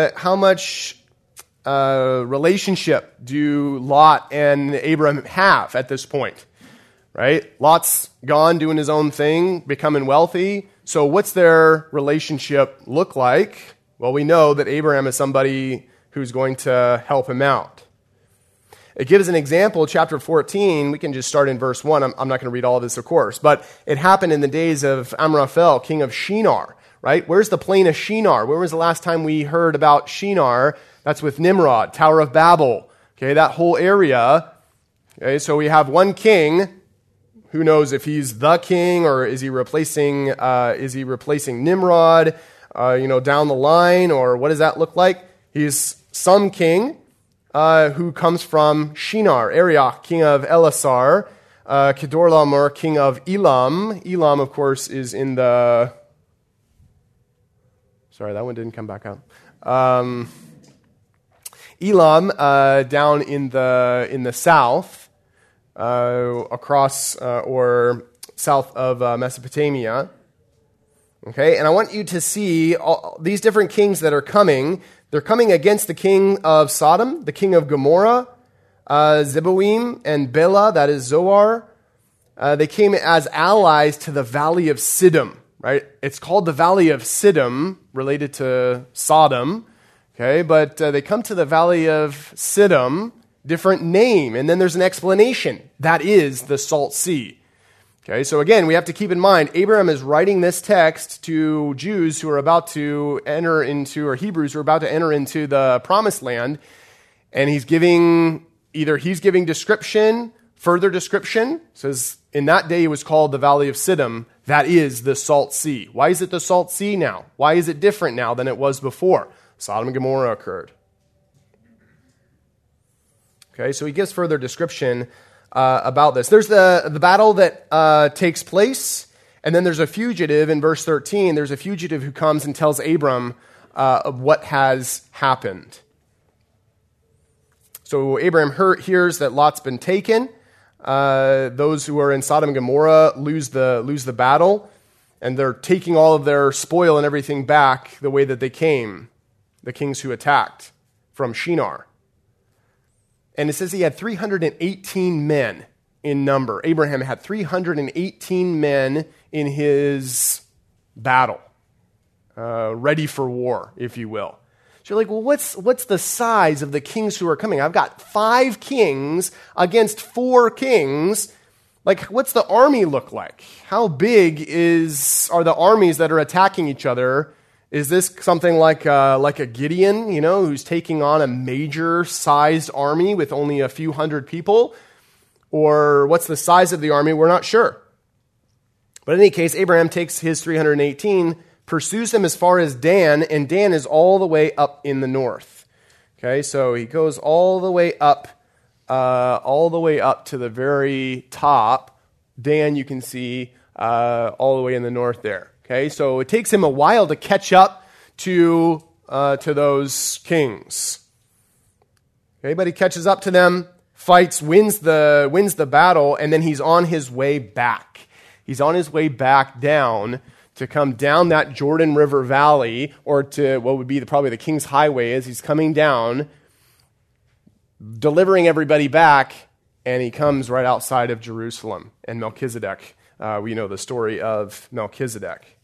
A: relationship do Lot and Abram have at this point? Right? Lot's gone doing his own thing, becoming wealthy. So what's their relationship look like? Well, we know that Abraham is somebody who's going to help him out. It gives an example, chapter 14. We can just start in verse 1. I'm not going to read all of this, of course. But it happened in the days of Amraphel, king of Shinar. Right? Where's the plain of Shinar? When was the last time we heard about Shinar? That's with Nimrod, Tower of Babel. Okay, that whole area. Okay, so we have one king. Who knows if he's the king or is he replacing Nimrod? Down the line, or what does that look like? He's some king who comes from Shinar, Arioch, king of Elasar, Kedorlaomer, king of Elam. Elam, of course, is in the. Sorry, that one didn't come back up. Elam, down in the south, across or south of Mesopotamia. Okay, and I want you to see all these different kings that are coming. They're coming against the king of Sodom, the king of Gomorrah, Zeboim, and Bela, that is Zoar. They came as allies to the valley of Siddim. Right? It's called the Valley of Siddim, related to Sodom. Okay, but they come to the Valley of Siddim, different name, and then there's an explanation. That is the Salt Sea. Okay, so again, we have to keep in mind, Abraham is writing this text to Jews who are about to enter into, or Hebrews who are about to enter into the Promised Land, and he's giving description, further description. It says, in that day it was called the Valley of Siddim. That is the Salt Sea. Why is it the Salt Sea now? Why is it different now than it was before? Sodom and Gomorrah occurred. Okay, so he gives further description about this. There's the battle that takes place, and then there's a fugitive in verse 13. There's a fugitive who comes and tells Abram of what has happened. So Abraham hears that Lot's been taken. Those who are in Sodom and Gomorrah lose the battle, and they're taking all of their spoil and everything back the way that they came, the kings who attacked from Shinar. And it says he had 318 men in number. Abraham had 318 men in his battle, ready for war, if you will. So you're like, well, what's the size of the kings who are coming? I've got 5 kings against 4 kings. Like, what's the army look like? How big are the armies that are attacking each other? Is this something like a Gideon, who's taking on a major-sized army with only a few hundred people? Or what's the size of the army? We're not sure. But in any case, Abraham takes his 318, pursues them as far as Dan, and Dan is all the way up in the north. Okay, so he goes all the way up to the very top. Dan, you can see all the way in the north there. Okay, so it takes him a while to catch up to those kings. Okay, but he catches up to them, fights, wins the battle, and then he's on his way back. He's on his way back down to come down that Jordan River Valley, or to what would be probably the King's Highway as he's coming down, delivering everybody back, and he comes right outside of Jerusalem, and Melchizedek We know the story of Melchizedek.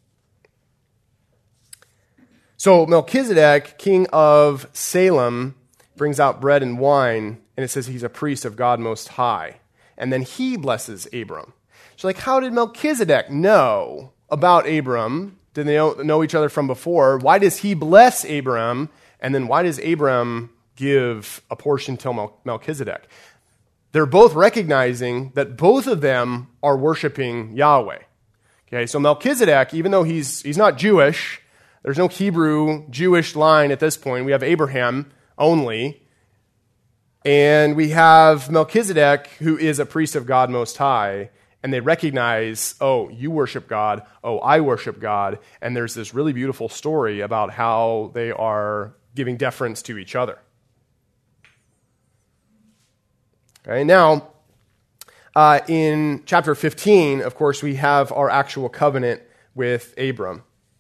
A: So Melchizedek, king of Salem, brings out bread and wine, and it says he's a priest of God Most High. And then he blesses Abram. So how did Melchizedek know about Abram? Did they know each other from before? Why does he bless Abram? And then why does Abram give a portion to Melchizedek? They're both recognizing that both of them are worshiping Yahweh. Okay, so Melchizedek, even though he's not Jewish, there's no Hebrew Jewish line at this point. We have Abraham only. And we have Melchizedek, who is a priest of God Most High. And they recognize, oh, you worship God. Oh, I worship God. And there's this really beautiful story about how they are giving deference to each other. Okay, now, in chapter 15, of course, we have our actual covenant with Abram.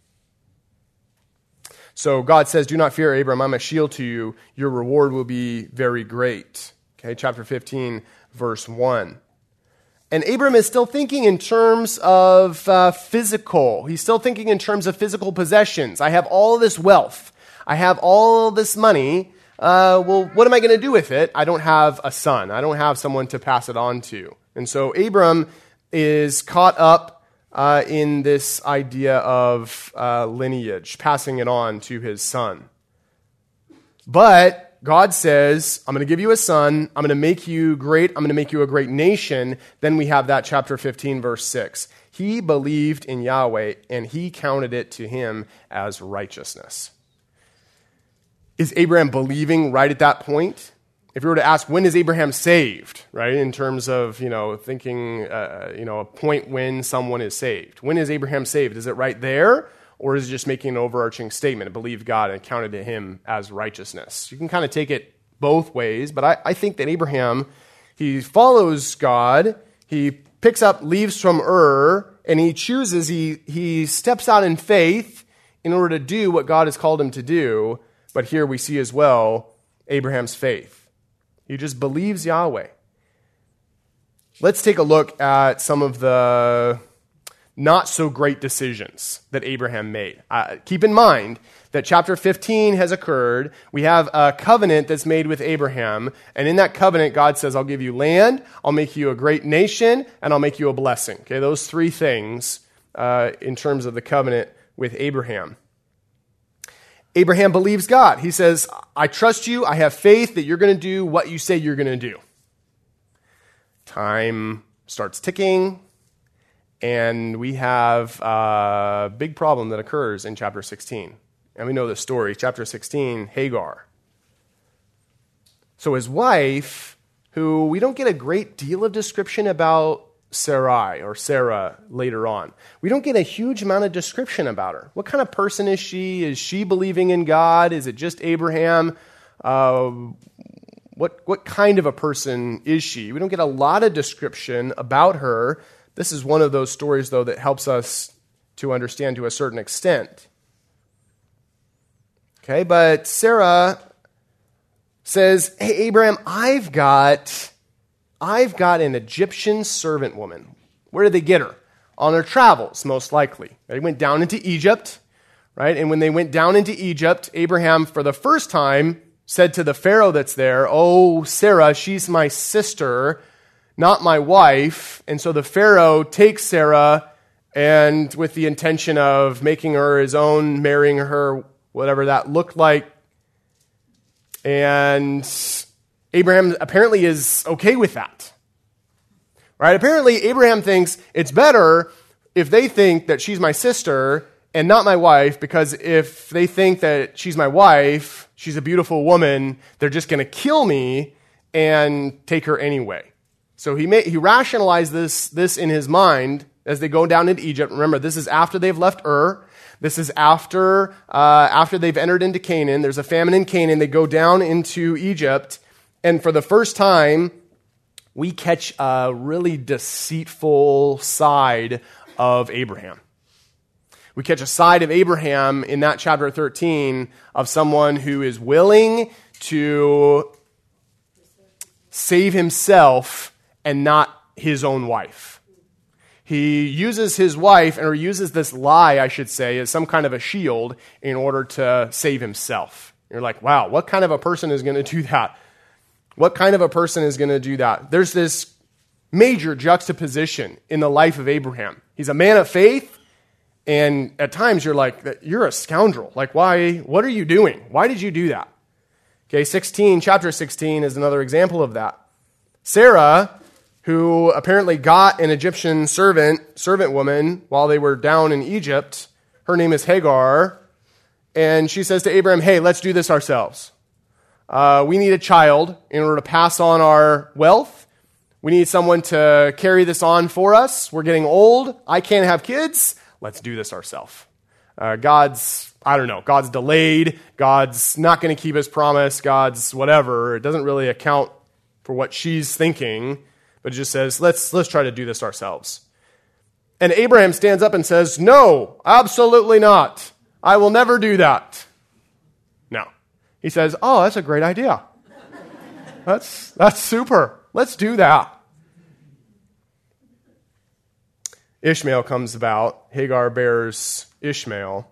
A: So God says, do not fear, Abram, I'm a shield to you. Your reward will be very great. Okay, chapter 15, verse 1. And Abram is still thinking in terms of physical. He's still thinking in terms of physical possessions. I have all this wealth. I have all this money. Well, what am I going to do with it? I don't have a son. I don't have someone to pass it on to. And so Abram is caught up in this idea of lineage, passing it on to his son. But God says, I'm going to give you a son. I'm going to make you great. I'm going to make you a great nation. Then we have that chapter 15, verse 6. He believed in Yahweh, and he counted it to him as righteousness. Is Abraham believing right at that point? If you were to ask, when is Abraham saved, right, in terms of, thinking, a point when someone is saved. When is Abraham saved? Is it right there? Or is it just making an overarching statement? It believed God and counted to him as righteousness. You can kind of take it both ways, but I think that Abraham, he follows God, he picks up leaves from Ur, and he chooses, he steps out in faith in order to do what God has called him to do. But here we see as well Abraham's faith. He just believes Yahweh. Let's take a look at some of the not so great decisions that Abraham made. Keep in mind that chapter 15 has occurred. We have a covenant that's made with Abraham. And in that covenant, God says, I'll give you land, I'll make you a great nation, and I'll make you a blessing. Okay, those three things in terms of the covenant with Abraham. Abraham believes God. He says, I trust you. I have faith that you're going to do what you say you're going to do. Time starts ticking, and we have a big problem that occurs in chapter 16. And we know the story. Chapter 16, Hagar. So his wife, who we don't get a great deal of description about Sarai or Sarah later on. We don't get a huge amount of description about her. What kind of person is she? Is she believing in God? Is it just Abraham? What kind of a person is she? We don't get a lot of description about her. This is one of those stories, though, that helps us to understand to a certain extent. Okay, but Sarah says, hey, Abraham, I've got an Egyptian servant woman. Where did they get her? On their travels, most likely. They went down into Egypt, right? And when they went down into Egypt, Abraham, for the first time, said to the Pharaoh that's there, oh, Sarah, she's my sister, not my wife. And so the Pharaoh takes Sarah, and with the intention of making her his own, marrying her, whatever that looked like. And Abraham apparently is okay with that. Right? Apparently, Abraham thinks it's better if they think that she's my sister and not my wife, because if they think that she's my wife, she's a beautiful woman, they're just going to kill me and take her anyway. So he rationalized this in his mind as they go down into Egypt. Remember, this is after they've left Ur. This is after they've entered into Canaan. There's a famine in Canaan. They go down into Egypt. And for the first time, we catch a really deceitful side of Abraham. We catch a side of Abraham in that chapter 13 of someone who is willing to save himself and not his own wife. he uses his wife, or uses this lie, I should say, as some kind of a shield in order to save himself. You're like, wow, what kind of a person is going to do that? What kind of a person is going to do that? There's this major juxtaposition in the life of Abraham. He's a man of faith, and at times you're like, you're a scoundrel. Like, why? What are you doing? Why did you do that? Okay, chapter 16 is another example of that. Sarah, who apparently got an Egyptian servant woman while they were down in Egypt, her name is Hagar, and she says to Abraham, hey, let's do this ourselves. We need a child in order to pass on our wealth. We need someone to carry this on for us. We're getting old. I can't have kids. Let's do this ourselves. God's delayed. God's not going to keep his promise. God's whatever. It doesn't really account for what she's thinking, but it just says, let's try to do this ourselves. And Abraham stands up and says, no, absolutely not. I will never do that. No. He says, oh, that's a great idea. That's super. Let's do that. Ishmael comes about. Hagar bears Ishmael.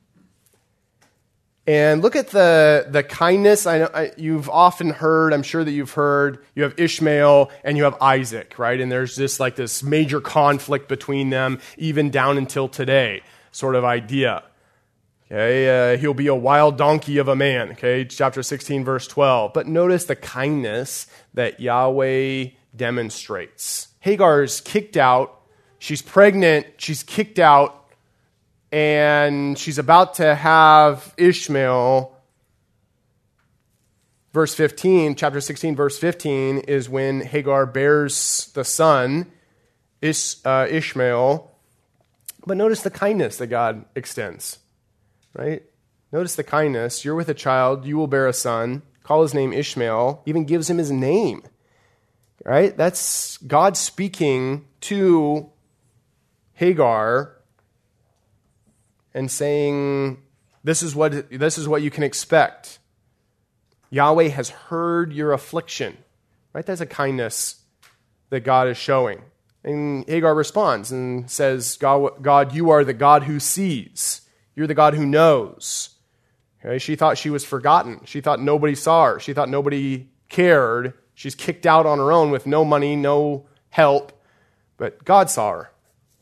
A: And look at the kindness. You've often heard, I'm sure that you've heard, you have Ishmael and you have Isaac, right? And there's this major conflict between them, even down until today, sort of idea. Okay, he'll be a wild donkey of a man. Okay, chapter 16, verse 12. But notice the kindness that Yahweh demonstrates. Hagar's kicked out. She's pregnant. She's kicked out. And she's about to have Ishmael. Verse 15, chapter 16, verse 15 is when Hagar bears the son, Ishmael. But notice the kindness that God extends. Right? Notice the kindness. You're with a child. You will bear a son. Call his name Ishmael. Even gives him his name. Right? That's God speaking to Hagar and saying, this is what you can expect. Yahweh has heard your affliction. Right? That's a kindness that God is showing. And Hagar responds and says, God, you are the God who sees. You're the God who knows. Okay? She thought she was forgotten. She thought nobody saw her. She thought nobody cared. She's kicked out on her own with no money, no help. But God saw her.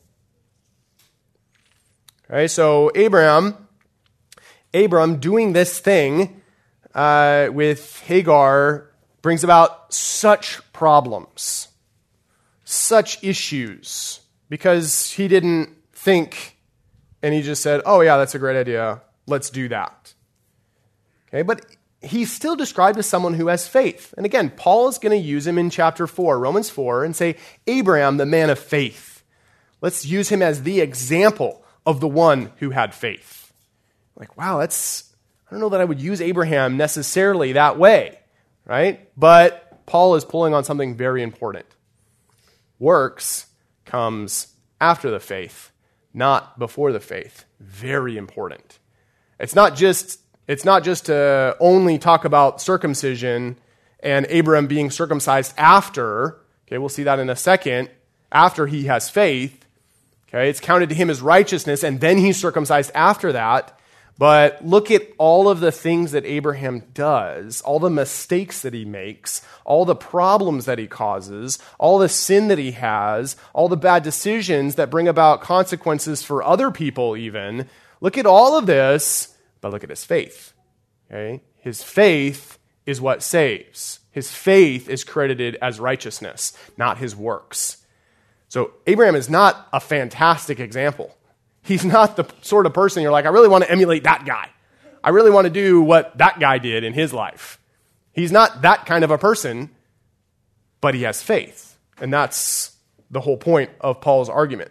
A: Okay, so Abram doing this thing with Hagar brings about such problems, such issues, because he didn't think. And he just said, oh, yeah, that's a great idea. Let's do that. Okay, but he's still described as someone who has faith. And again, Paul is going to use him in chapter 4, Romans 4, and say, Abraham, the man of faith. Let's use him as the example of the one who had faith. Like, wow, I don't know that I would use Abraham necessarily that way, right? But Paul is pulling on something very important. Works comes after the faith, not before the faith. Very important. It's not just to only talk about circumcision and Abraham being circumcised after. Okay, we'll see that in a second. After he has faith, okay, it's counted to him as righteousness, and then he's circumcised after that. But look at all of the things that Abraham does, all the mistakes that he makes, all the problems that he causes, all the sin that he has, all the bad decisions that bring about consequences for other people even. Look at all of this, but look at his faith. Okay? His faith is what saves. His faith is credited as righteousness, not his works. So Abraham is not a fantastic example. He's not the sort of person you're like, I really want to emulate that guy. I really want to do what that guy did in his life. He's not that kind of a person, but he has faith. And that's the whole point of Paul's argument.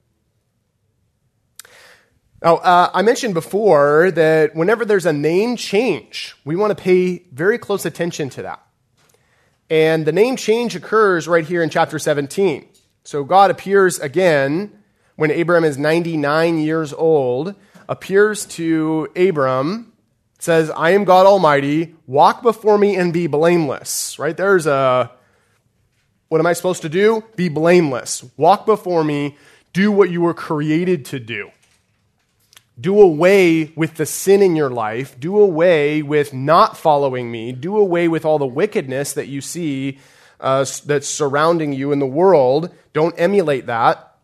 A: Now, I mentioned before that whenever there's a name change, we want to pay very close attention to that. And the name change occurs right here in chapter 17. So God appears again when Abram is 99 years old, appears to Abram, says, I am God Almighty, walk before me and be blameless. Right? There's a What am I supposed to do? Be blameless. Walk before me. Do what you were created to do. Do away with the sin in your life. Do away with not following me. Do away with all the wickedness that you see that's surrounding you in the world. Don't emulate that.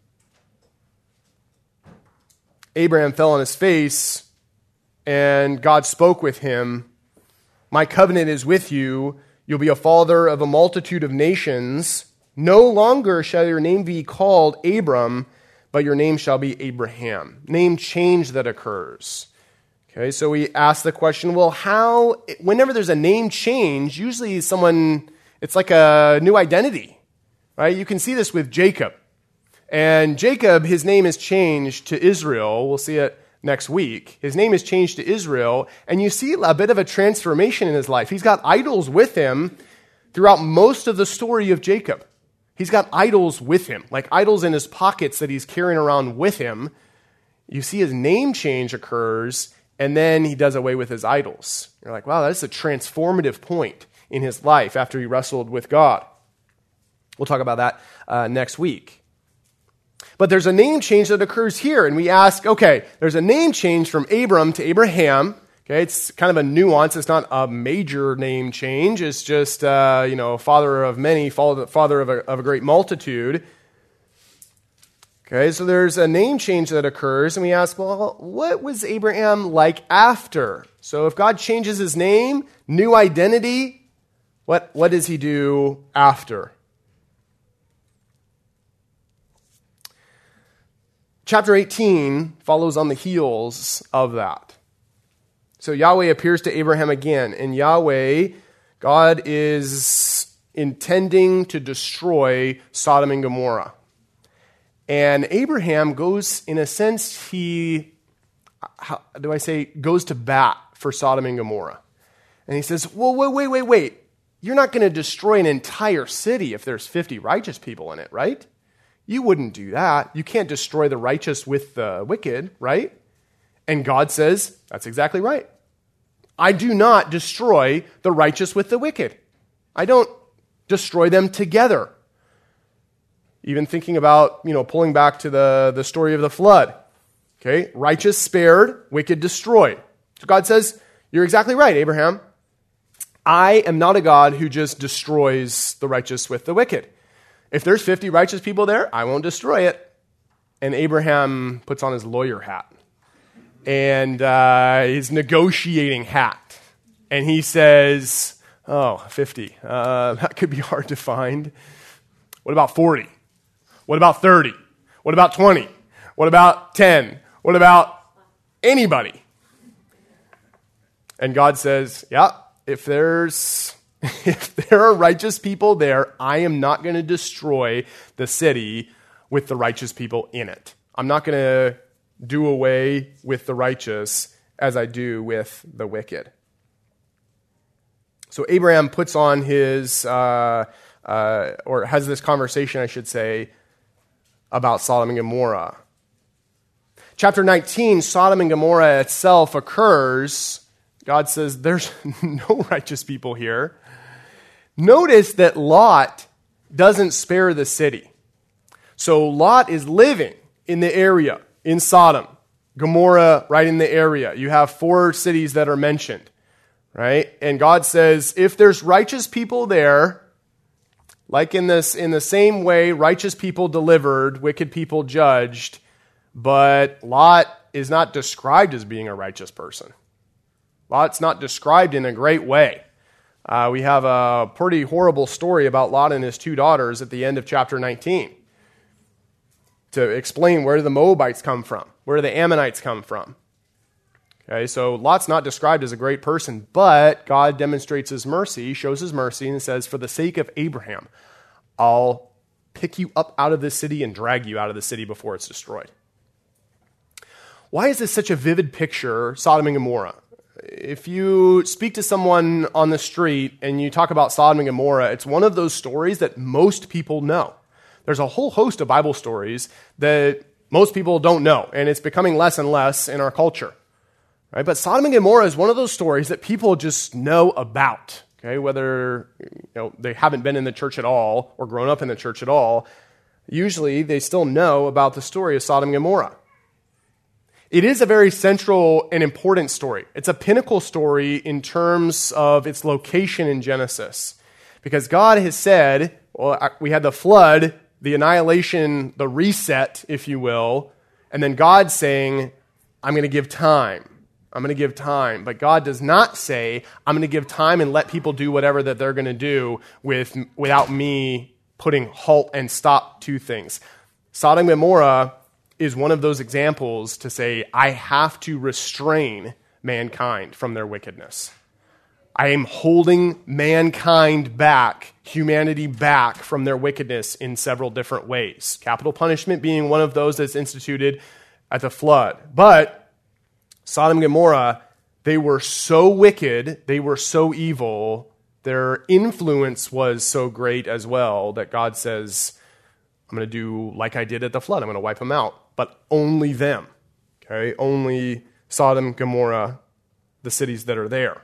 A: Abraham fell on his face, and God spoke with him. My covenant is with you. You'll be a father of a multitude of nations. No longer shall your name be called Abram, but your name shall be Abraham. Name change that occurs. Okay, so we ask the question, well, how, whenever there's a name change, usually it's like a new identity, right? You can see this with Jacob. And Jacob, his name is changed to Israel. We'll see it next week. His name is changed to Israel, and you see a bit of a transformation in his life. He's got idols with him throughout most of the story of Jacob. He's got idols with him, like idols in his pockets that he's carrying around with him. You see his name change occurs, and then he does away with his idols. You're like, wow, that's a transformative point in his life after he wrestled with God. We'll talk about that next week. But there's a name change that occurs here, and we ask, okay, there's a name change from Abram to Abraham. Okay, it's kind of a nuance. It's not a major name change. It's just, father of many, father of a great multitude. Okay, so there's a name change that occurs, and we ask, well, what was Abraham like after? So if God changes his name, new identity, what does he do after? Chapter 18 follows on the heels of that. So Yahweh appears to Abraham again, and God is intending to destroy Sodom and Gomorrah. And Abraham goes, in a sense, goes to bat for Sodom and Gomorrah. And he says, well, wait. You're not going to destroy an entire city if there's 50 righteous people in it, right? You wouldn't do that. You can't destroy the righteous with the wicked, right? And God says, that's exactly right. I do not destroy the righteous with the wicked. I don't destroy them together. Even thinking about, pulling back to the story of the flood. Okay, righteous spared, wicked destroyed. So God says, you're exactly right, Abraham. I am not a God who just destroys the righteous with the wicked. If there's 50 righteous people there, I won't destroy it. And Abraham puts on his lawyer hat and his negotiating hat. And he says, 50. That could be hard to find. What about 40? What about 30? What about 20? What about 10? What about anybody? And God says, if there are righteous people there, I am not going to destroy the city with the righteous people in it. I'm not going to do away with the righteous as I do with the wicked. So Abraham puts on his, or has this conversation, I should say, about Sodom and Gomorrah. Chapter 19, Sodom and Gomorrah itself occurs. God says, there's no righteous people here. Notice that Lot doesn't spare the city. So Lot is living in the area, in Sodom. Gomorrah, right in the area. You have 4 cities that are mentioned, right? And God says, if there's righteous people there, like in the same way, righteous people delivered, wicked people judged, but Lot is not described as being a righteous person. Lot's not described in a great way. We have a pretty horrible story about Lot and his 2 daughters at the end of chapter 19 to explain where the Moabites come from, where the Ammonites come from. Okay, so Lot's not described as a great person, but God demonstrates his mercy, shows his mercy, and says, for the sake of Abraham, I'll pick you up out of this city and drag you out of the city before it's destroyed. Why is this such a vivid picture, Sodom and Gomorrah? If you speak to someone on the street and you talk about Sodom and Gomorrah, it's one of those stories that most people know. There's a whole host of Bible stories that most people don't know, and it's becoming less and less in our culture. Right? But Sodom and Gomorrah is one of those stories that people just know about. okay, whether they haven't been in the church at all or grown up in the church at all, usually they still know about the story of Sodom and Gomorrah. It is a very central and important story. It's a pinnacle story in terms of its location in Genesis. Because God has said, well, we had the flood, the annihilation, the reset, if you will, and then God saying, I'm going to give time. I'm going to give time. But God does not say, I'm going to give time and let people do whatever that they're going to do without me putting halt and stop to things. Sodom and Gomorrah is one of those examples to say, I have to restrain mankind from their wickedness. I am holding mankind back, humanity back from their wickedness in several different ways. Capital punishment being one of those that's instituted at the flood. But Sodom and Gomorrah, they were so wicked, they were so evil, their influence was so great as well that God says, I'm going to do like I did at the flood. I'm going to wipe them out. But only them. Okay? Only Sodom, Gomorrah, the cities that are there.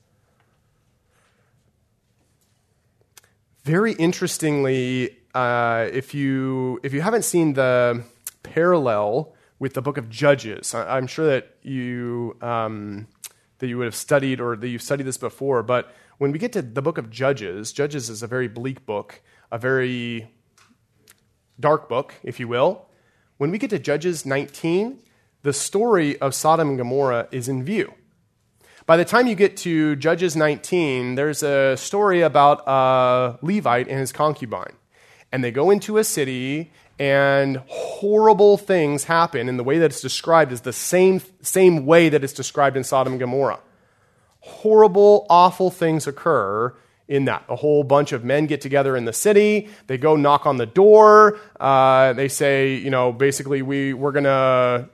A: Very interestingly, if you haven't seen the parallel with the book of Judges, I'm sure that you would have studied or that you've studied this before, but when we get to the book of Judges, Judges is a very bleak book, a very dark book, if you will. When we get to Judges 19, the story of Sodom and Gomorrah is in view. By the time you get to Judges 19, there's a story about a Levite and his concubine. And they go into a city, and horrible things happen, and the way that it's described is the same way that it's described in Sodom and Gomorrah. Horrible, awful things occur in that. A whole bunch of men get together in the city. They go knock on the door. They say, basically we're gonna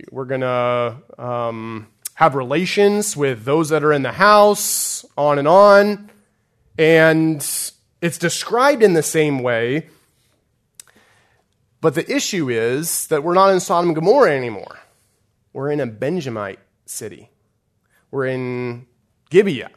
A: have relations with those that are in the house, on and on. And it's described in the same way. But the issue is that we're not in Sodom and Gomorrah anymore. We're in a Benjamite city. We're in Gibeah.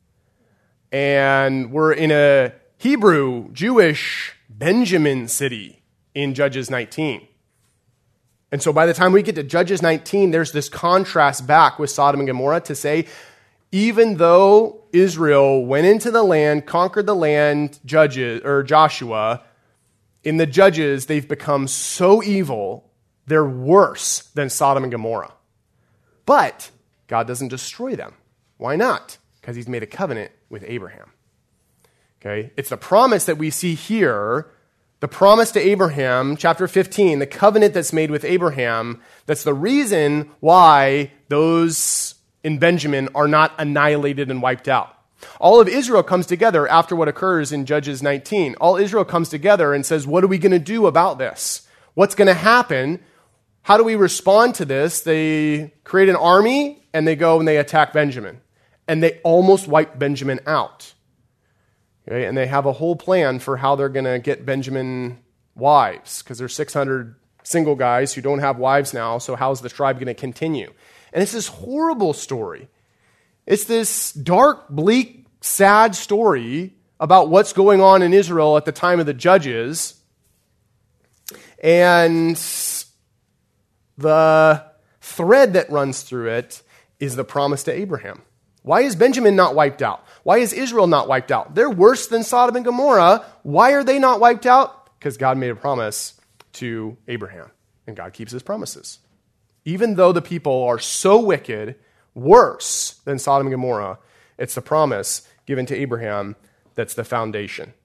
A: And we're in a Hebrew, Jewish, Benjamin city in Judges 19. And so by the time we get to Judges 19, there's this contrast back with Sodom and Gomorrah to say, even though Israel went into the land, conquered the land, Joshua, in the Judges, they've become so evil, they're worse than Sodom and Gomorrah. But God doesn't destroy them. Why not? Because he's made a covenant with Abraham. Okay? It's the promise that we see here, the promise to Abraham, chapter 15, the covenant that's made with Abraham, that's the reason why those in Benjamin are not annihilated and wiped out. All of Israel comes together after what occurs in Judges 19. All Israel comes together and says, what are we going to do about this? What's going to happen? How do we respond to this? They create an army and they go and they attack Benjamin. And they almost wipe Benjamin out. Okay? And they have a whole plan for how they're going to get Benjamin wives, because there's 600 single guys who don't have wives now, so how's the tribe going to continue? And it's this horrible story. It's this dark, bleak, sad story about what's going on in Israel at the time of the Judges. And the thread that runs through it is the promise to Abraham. Why is Benjamin not wiped out? Why is Israel not wiped out? They're worse than Sodom and Gomorrah. Why are they not wiped out? Because God made a promise to Abraham, and God keeps his promises. Even though the people are so wicked, worse than Sodom and Gomorrah, it's the promise given to Abraham that's the foundation.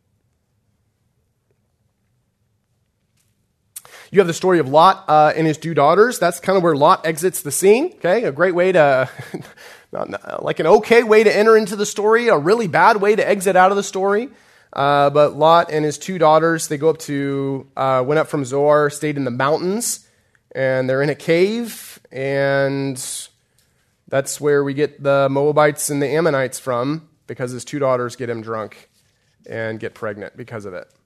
A: You have the story of Lot and his two daughters. That's kind of where Lot exits the scene. Okay, a great way to, like an okay way to enter into the story, a really bad way to exit out of the story. But Lot and his two daughters, they go went up from Zoar, stayed in the mountains, and they're in a cave, and that's where we get the Moabites and the Ammonites from, because his two daughters get him drunk and get pregnant because of it.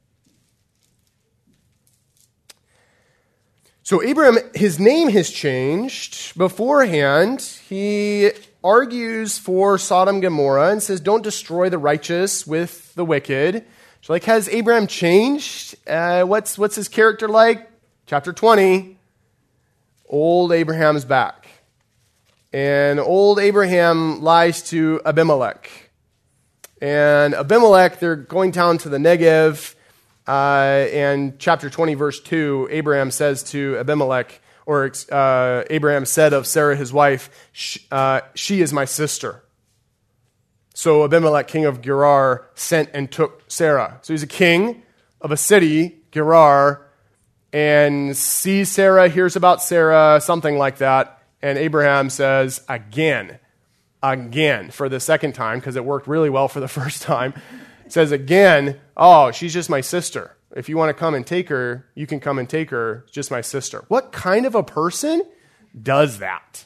A: So Abraham, his name has changed. Beforehand, he argues for Sodom and Gomorrah and says, don't destroy the righteous with the wicked. She's like, has Abraham changed? What's his character like? Chapter 20, old Abraham's back. And old Abraham lies to Abimelech. And Abimelech, they're going down to the Negev. And chapter 20, verse 2, Abraham says to Abimelech, or Abraham said of Sarah, his wife, she is my sister. So Abimelech, king of Gerar, sent and took Sarah. So he's a king of a city, Gerar, and sees Sarah, hears about Sarah, something like that. And Abraham says, again, for the second time, because it worked really well for the first time, says again, oh, she's just my sister. If you want to come and take her, you can come and take her. It's just my sister. What kind of a person does that?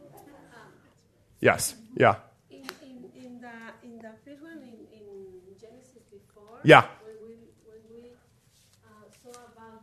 A: Yes, yeah.
B: In the first one in Genesis before,
A: Yeah.
B: when we saw about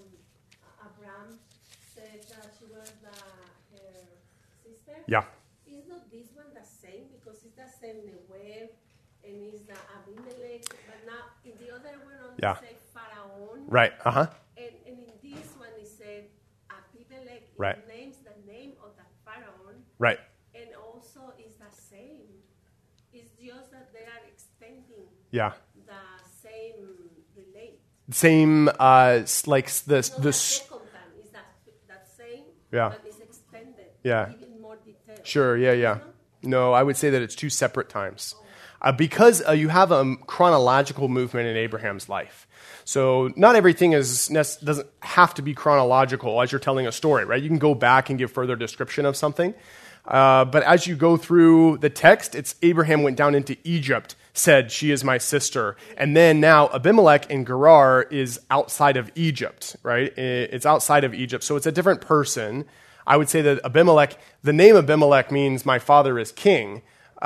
B: Abraham said that she was her sister.
A: Yeah.
B: Is not this one the same? Because it's the same Negev and it's the Abimelech, but now in the other one
A: Yeah.
B: say Pharaoh.
A: Right, uh-huh.
B: And in this one it said Abimelech.
A: Right.
B: It names the name of the Pharaoh.
A: Right.
B: And also it's the same. It's just that they are extending
A: Yeah.
B: the same relate.
A: Same, like the
B: Second time is that same,
A: Yeah.
B: but it's extended.
A: Yeah.
B: Even more detail.
A: Sure, yeah. No, I would say that it's two separate times. Because you have a chronological movement in Abraham's life. So not everything doesn't have to be chronological as you're telling a story, right? You can go back and give further description of something. But as you go through the text, it's Abraham went down into Egypt, said, she is my sister. And then now Abimelech in Gerar is outside of Egypt, right? It's outside of Egypt. So it's a different person. I would say that Abimelech, the name Abimelech means my father is king.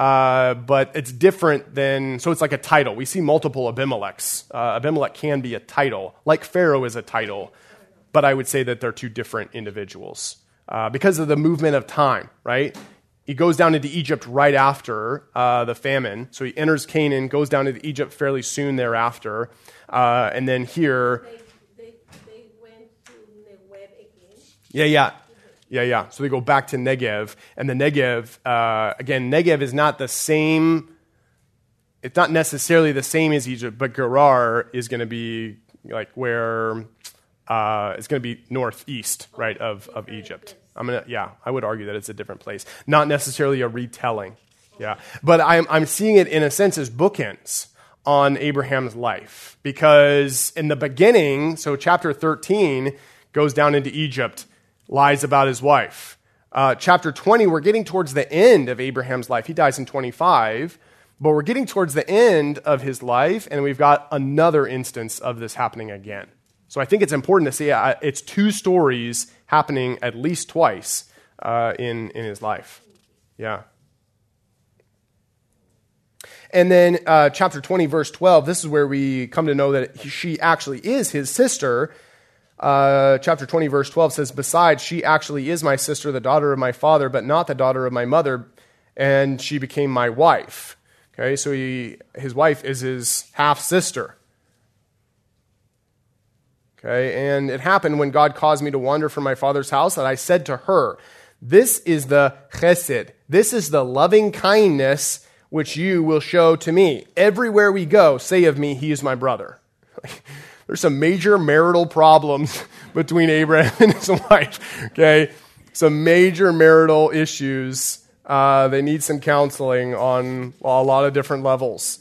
A: But it's different than, so it's like a title. We see multiple Abimelechs. Abimelech can be a title, like Pharaoh is a title. But I would say that they're two different individuals. Because of the movement of time, right? He goes down into Egypt right after the famine. So he enters Canaan, goes down into Egypt fairly soon thereafter. And then here...
B: They went to Negev again.
A: Yeah. So they go back to Negev. And the Negev, again, Negev is not the same... It's not necessarily the same as Egypt, but Gerar is going to be like where... it's going to be northeast, right, of Egypt. I would argue that it's a different place. Not necessarily a retelling. Yeah. But I'm seeing it in a sense as bookends on Abraham's life. Because in the beginning, so chapter 13 goes down into Egypt, lies about his wife. Chapter 20, we're getting towards the end of Abraham's life. He dies in 25, but we're getting towards the end of his life, and we've got another instance of this happening again. So I think it's important to see it's two stories happening at least twice in his life. Yeah. And then chapter 20, verse 12, this is where we come to know that she actually is his sister. Chapter 20, verse 12 says, besides, she actually is my sister, the daughter of my father, but not the daughter of my mother, and she became my wife. Okay, so his wife is his half-sister. Okay, and it happened when God caused me to wander from my father's house that I said to her, this is the chesed, this is the loving kindness which you will show to me. Everywhere we go, say of me, he is my brother. There's some major marital problems between Abraham and his wife. Okay, some major marital issues. They need some counseling on a lot of different levels.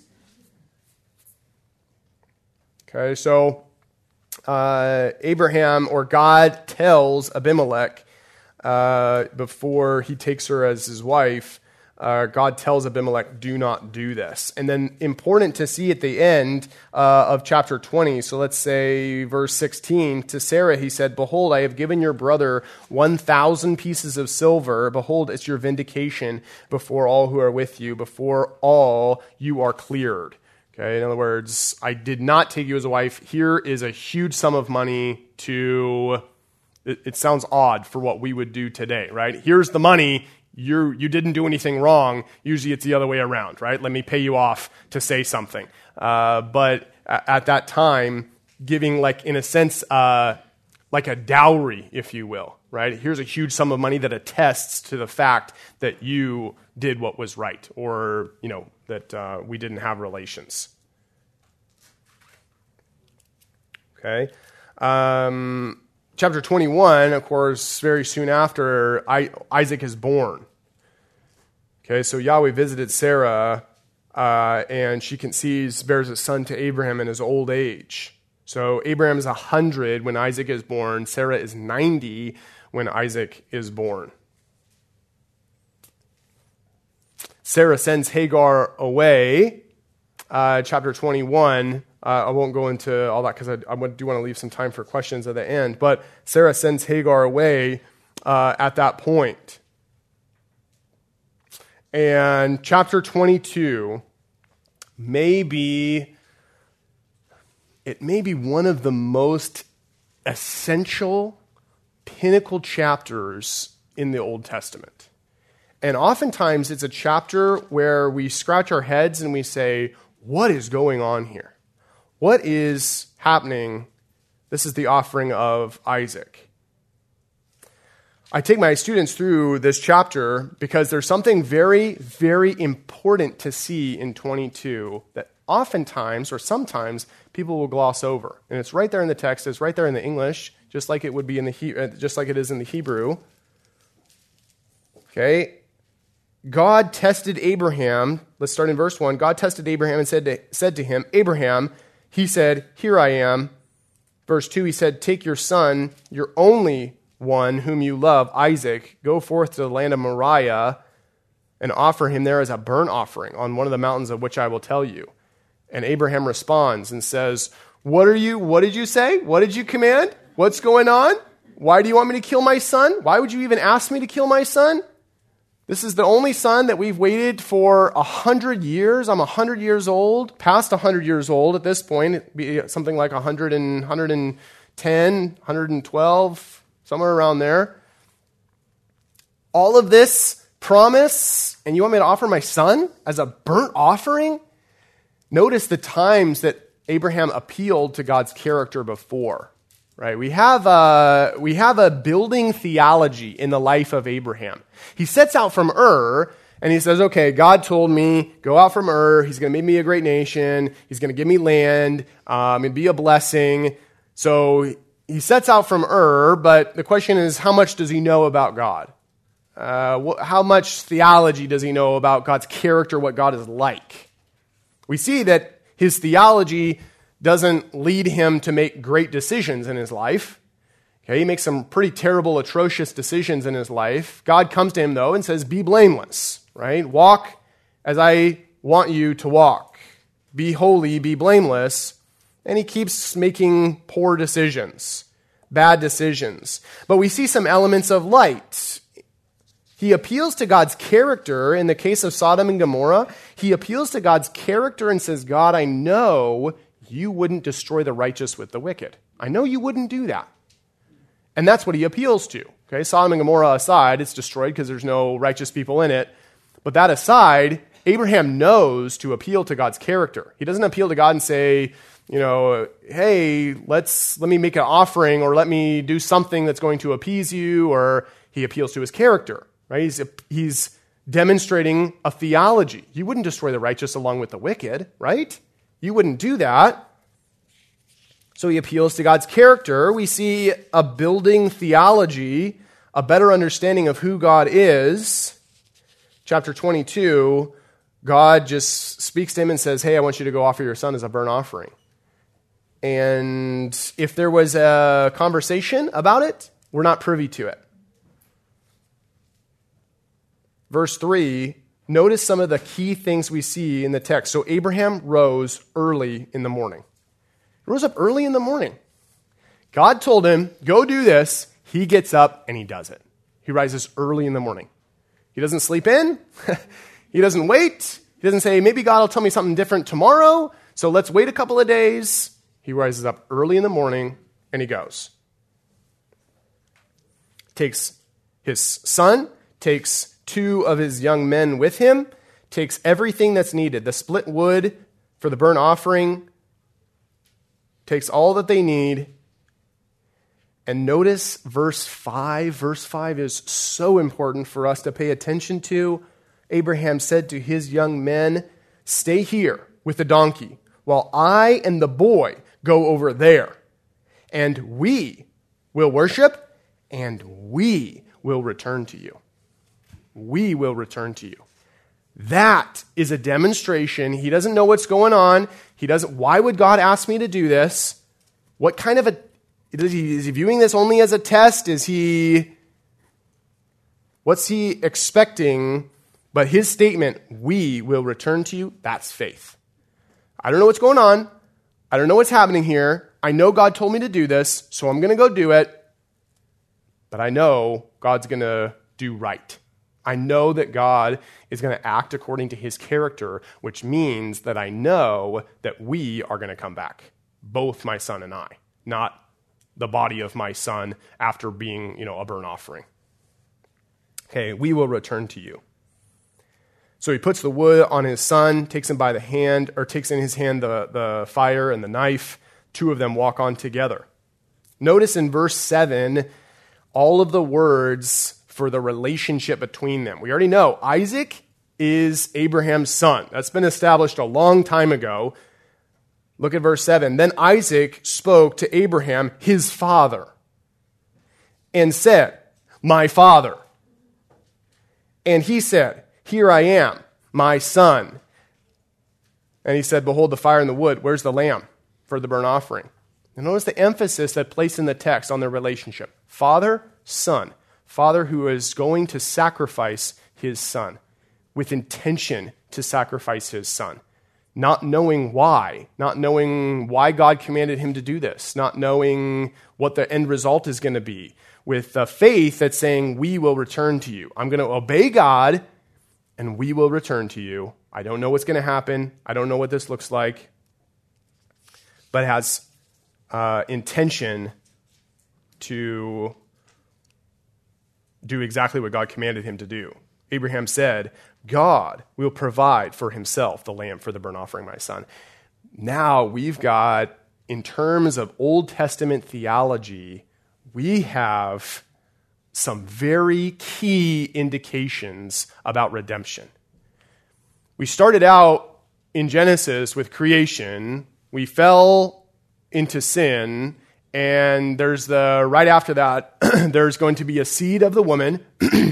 A: Okay, so Abraham or God tells Abimelech before he takes her as his wife, God tells Abimelech, do not do this. And then important to see at the end of chapter 20, so let's say verse 16, to Sarah he said, behold, I have given your brother 1,000 pieces of silver. Behold, it's your vindication before all who are with you. Before all, you are cleared. Okay, in other words, I did not take you as a wife. Here is a huge sum of money to... It sounds odd for what we would do today, right? Here's the money. you didn't do anything wrong. Usually it's the other way around, right? Let me pay you off to say something. But at that time, giving like, in a sense, like a dowry, if you will, right? Here's a huge sum of money that attests to the fact that you did what was right, or, that we didn't have relations. Okay. Chapter 21, of course, very soon after, Isaac is born. Okay, so Yahweh visited Sarah, and she bears a son to Abraham in his old age. So Abraham is 100 when Isaac is born. Sarah is 90 when Isaac is born. Sarah sends Hagar away. Chapter 21. I won't go into all that because I do want to leave some time for questions at the end. But Sarah sends Hagar away at that point. And chapter 22 may be one of the most essential, pinnacle chapters in the Old Testament. And oftentimes it's a chapter where we scratch our heads and we say, what is going on here? What is happening? This is the offering of Isaac. I take my students through this chapter because there's something very, very important to see in 22 that oftentimes or sometimes people will gloss over. And it's right there in the text. It's right there in the English, just like it would be just like it is in the Hebrew. Okay. God tested Abraham. Let's start in verse 1. God tested Abraham and said to him, Abraham. He said, here I am. Verse 2, he said, take your son, your only one whom you love, Isaac, go forth to the land of Moriah and offer him there as a burnt offering on one of the mountains of which I will tell you. And Abraham responds and says, what did you say? What did you command? What's going on? Why do you want me to kill my son? Why would you even ask me to kill my son? This is the only son that we've waited for 100 years. I'm 100 years old, past 100 years old at this point. It'd be something like 110, 112, somewhere around there. All of this promise, and you want me to offer my son as a burnt offering? Notice the times that Abraham appealed to God's character before. Right, we have a building theology in the life of Abraham. He sets out from Ur, and he says, okay, God told me, go out from Ur. He's going to make me a great nation. He's going to give me land and be a blessing. So he sets out from Ur, but the question is, how much does he know about God? How much theology does he know about God's character, what God is like? We see that his theology doesn't lead him to make great decisions in his life. Okay, he makes some pretty terrible, atrocious decisions in his life. God comes to him, though, and says, be blameless, right? Walk as I want you to walk. Be holy, be blameless. And he keeps making poor decisions, bad decisions. But we see some elements of light. He appeals to God's character. In the case of Sodom and Gomorrah, he appeals to God's character and says, God, I know you wouldn't destroy the righteous with the wicked. I know you wouldn't do that. And that's what he appeals to. Okay, Sodom and Gomorrah aside, it's destroyed because there's no righteous people in it. But that aside, Abraham knows to appeal to God's character. He doesn't appeal to God and say, hey, let me make an offering or let me do something that's going to appease you, or he appeals to his character. Right? He's demonstrating a theology. You wouldn't destroy the righteous along with the wicked, right? You wouldn't do that. So he appeals to God's character. We see a building theology, a better understanding of who God is. Chapter 22, God just speaks to him and says, hey, I want you to go offer your son as a burnt offering. And if there was a conversation about it, we're not privy to it. Verse 3, notice some of the key things we see in the text. So Abraham rose early in the morning. He rose up early in the morning. God told him, go do this. He gets up and he does it. He rises early in the morning. He doesn't sleep in. He doesn't wait. He doesn't say, maybe God will tell me something different tomorrow, so let's wait a couple of days. He rises up early in the morning and he goes. Takes his son, takes 2 of his young men with him, takes everything that's needed, the split wood for the burnt offering, takes all that they need. And notice verse 5. Verse 5 is so important for us to pay attention to. Abraham said to his young men, "Stay here with the donkey, while I and the boy go over there. And we will worship, and we will return to you." We will return to you. That is a demonstration. He doesn't know what's going on. Why would God ask me to do this? What kind of is he viewing this only as a test? What's he expecting? But his statement, "We will return to you," that's faith. I don't know what's going on. I don't know what's happening here. I know God told me to do this, so I'm going to go do it. But I know God's going to do right. I know that God is going to act according to his character, which means that I know that we are going to come back, both my son and I, not the body of my son after being, a burnt offering. Okay, we will return to you. So he puts the wood on his son, takes him by the hand, or takes in his hand the fire and the knife. 2 of them walk on together. Notice in verse 7, all of the words for the relationship between them. We already know Isaac is Abraham's son. That's been established a long time ago. Look at verse 7. Then Isaac spoke to Abraham, his father, and said, "My father." And he said, "Here I am, my son." And he said, "Behold the fire and the wood. Where's the lamb for the burnt offering?" And notice the emphasis that's placed in the text on their relationship. Father, son. Father who is going to sacrifice his son with intention to sacrifice his son. Not knowing why God commanded him to do this, not knowing what the end result is going to be, with a faith that's saying, "We will return to you. I'm going to obey God, and we will return to you. I don't know what's going to happen. I don't know what this looks like," but has intention to do exactly what God commanded him to do. Abraham said, "God will provide for himself the lamb for the burnt offering, my son." Now we've got, in terms of Old Testament theology, we have some very key indications about redemption. We started out in Genesis with creation. We fell into sin. And right after that, there's going to be a seed of the woman,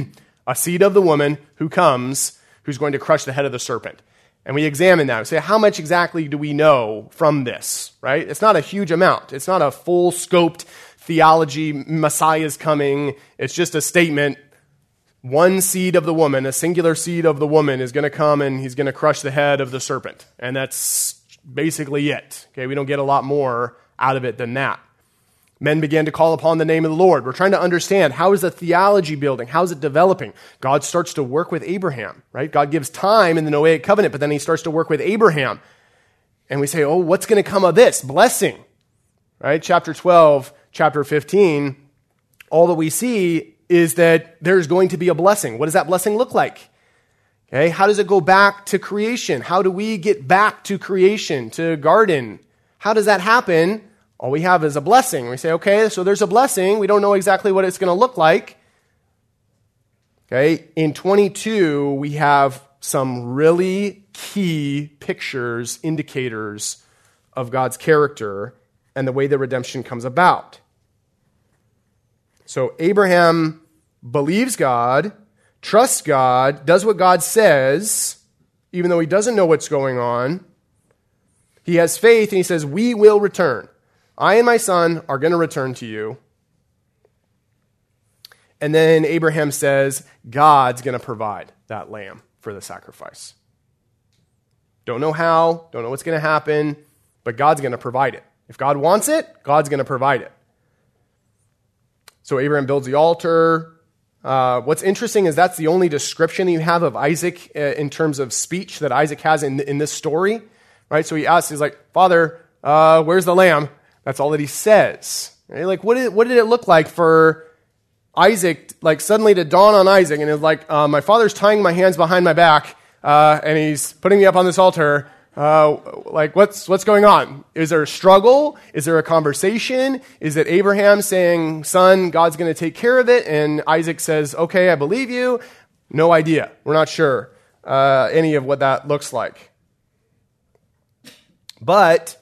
A: who comes, who's going to crush the head of the serpent. And we examine that. We say, how much exactly do we know from this, right? It's not a huge amount. It's not a full-scoped theology, Messiah's coming. It's just a statement. One seed of the woman, a singular seed of the woman is going to come and he's going to crush the head of the serpent. And that's basically it. Okay, we don't get a lot more out of it than that. Men began to call upon the name of the Lord. We're trying to understand, how is the theology building? How is it developing? God starts to work with Abraham, right? God gives time in the Noahic covenant, but then he starts to work with Abraham. And we say, what's going to come of this? Blessing, right? Chapter 12, chapter 15, all that we see is that there's going to be a blessing. What does that blessing look like? Okay, how does it go back to creation? How do we get back to creation, to garden? How does that happen? All we have is a blessing. We say, okay, so there's a blessing. We don't know exactly what it's going to look like. Okay, in 22, we have some really key pictures, indicators of God's character and the way the redemption comes about. So Abraham believes God, trusts God, does what God says, even though he doesn't know what's going on. He has faith and he says, "We will return. I and my son are going to return to you." And then Abraham says, God's going to provide that lamb for the sacrifice. Don't know how, don't know what's going to happen, but God's going to provide it. If God wants it, God's going to provide it. So Abraham builds the altar. What's interesting is that's the only description you have of Isaac in terms of speech that Isaac has in this story. Right? So he asks, he's like, "Father, where's the lamb?" That's all that he says. Right? Like, what did it look like for Isaac, like suddenly to dawn on Isaac, and it's like, my father's tying my hands behind my back, and he's putting me up on this altar. Like what's going on? Is there a struggle? Is there a conversation? Is it Abraham saying, son, God's going to take care of it? And Isaac says, okay, I believe you. No idea. We're not sure any of what that looks like. But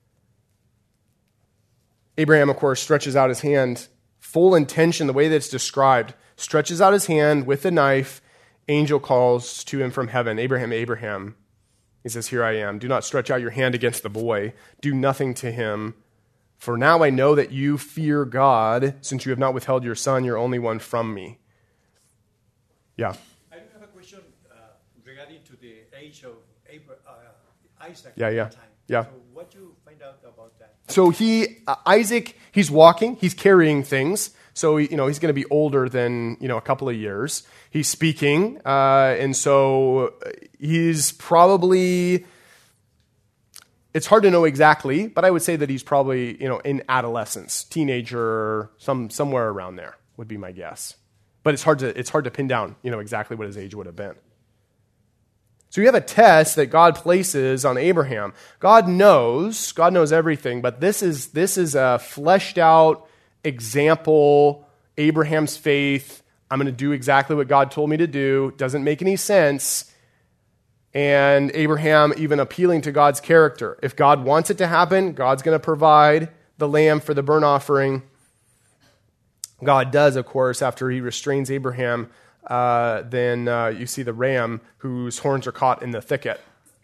A: Abraham, of course, stretches out his hand, full intention, the way that it's described, stretches out his hand with the knife. Angel calls to him from heaven, Abraham, Abraham. He says, here I am. Do not stretch out your hand against the boy. Do nothing to him. For now I know that you fear God, since you have not withheld your son, your only one, from me. Yeah.
D: I have a question regarding to the age of Isaac
A: Yeah.
D: at that time.
A: Yeah.
D: So what do you find out about that?
A: So Isaac, he's walking, he's carrying things. So, he's going to be older than, a couple of years. He's speaking, and so he's probably, it's hard to know exactly, but I would say that he's probably, in adolescence, teenager, somewhere around there would be my guess. But it's hard to pin down, exactly what his age would have been. So you have a test that God places on Abraham. God knows everything, but this is a fleshed out example. Abraham's faith. I'm going to do exactly what God told me to do. Doesn't make any sense. And Abraham even appealing to God's character. If God wants it to happen, God's going to provide the lamb for the burnt offering. God does, of course, after he restrains Abraham. Then you see the ram whose horns are caught in the thicket.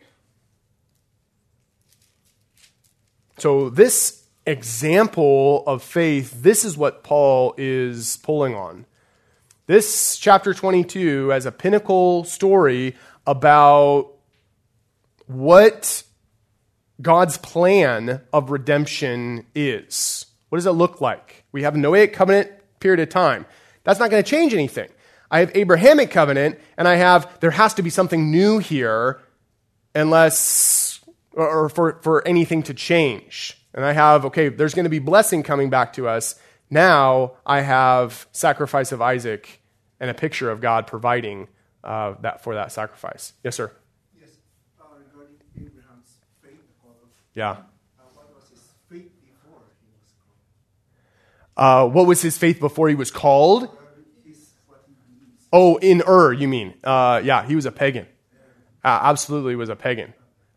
A: So this example of faith, this is what Paul is pulling on. This chapter 22 as a pinnacle story about what God's plan of redemption is. What does it look like? We have a Noahic covenant period of time. That's not going to change anything. I have Abrahamic covenant, and there has to be something new here for anything to change. And I have, there's going to be blessing coming back to us. Now I have sacrifice of Isaac and a picture of God providing that for that sacrifice. Yes, sir?
C: Yes, regarding Abraham's faith,
A: Yeah.
C: what was his faith before he was called?
A: What was his faith before he was called?
C: What he believes.
A: Oh, in you mean. Yeah, he was a pagan. Absolutely was a pagan.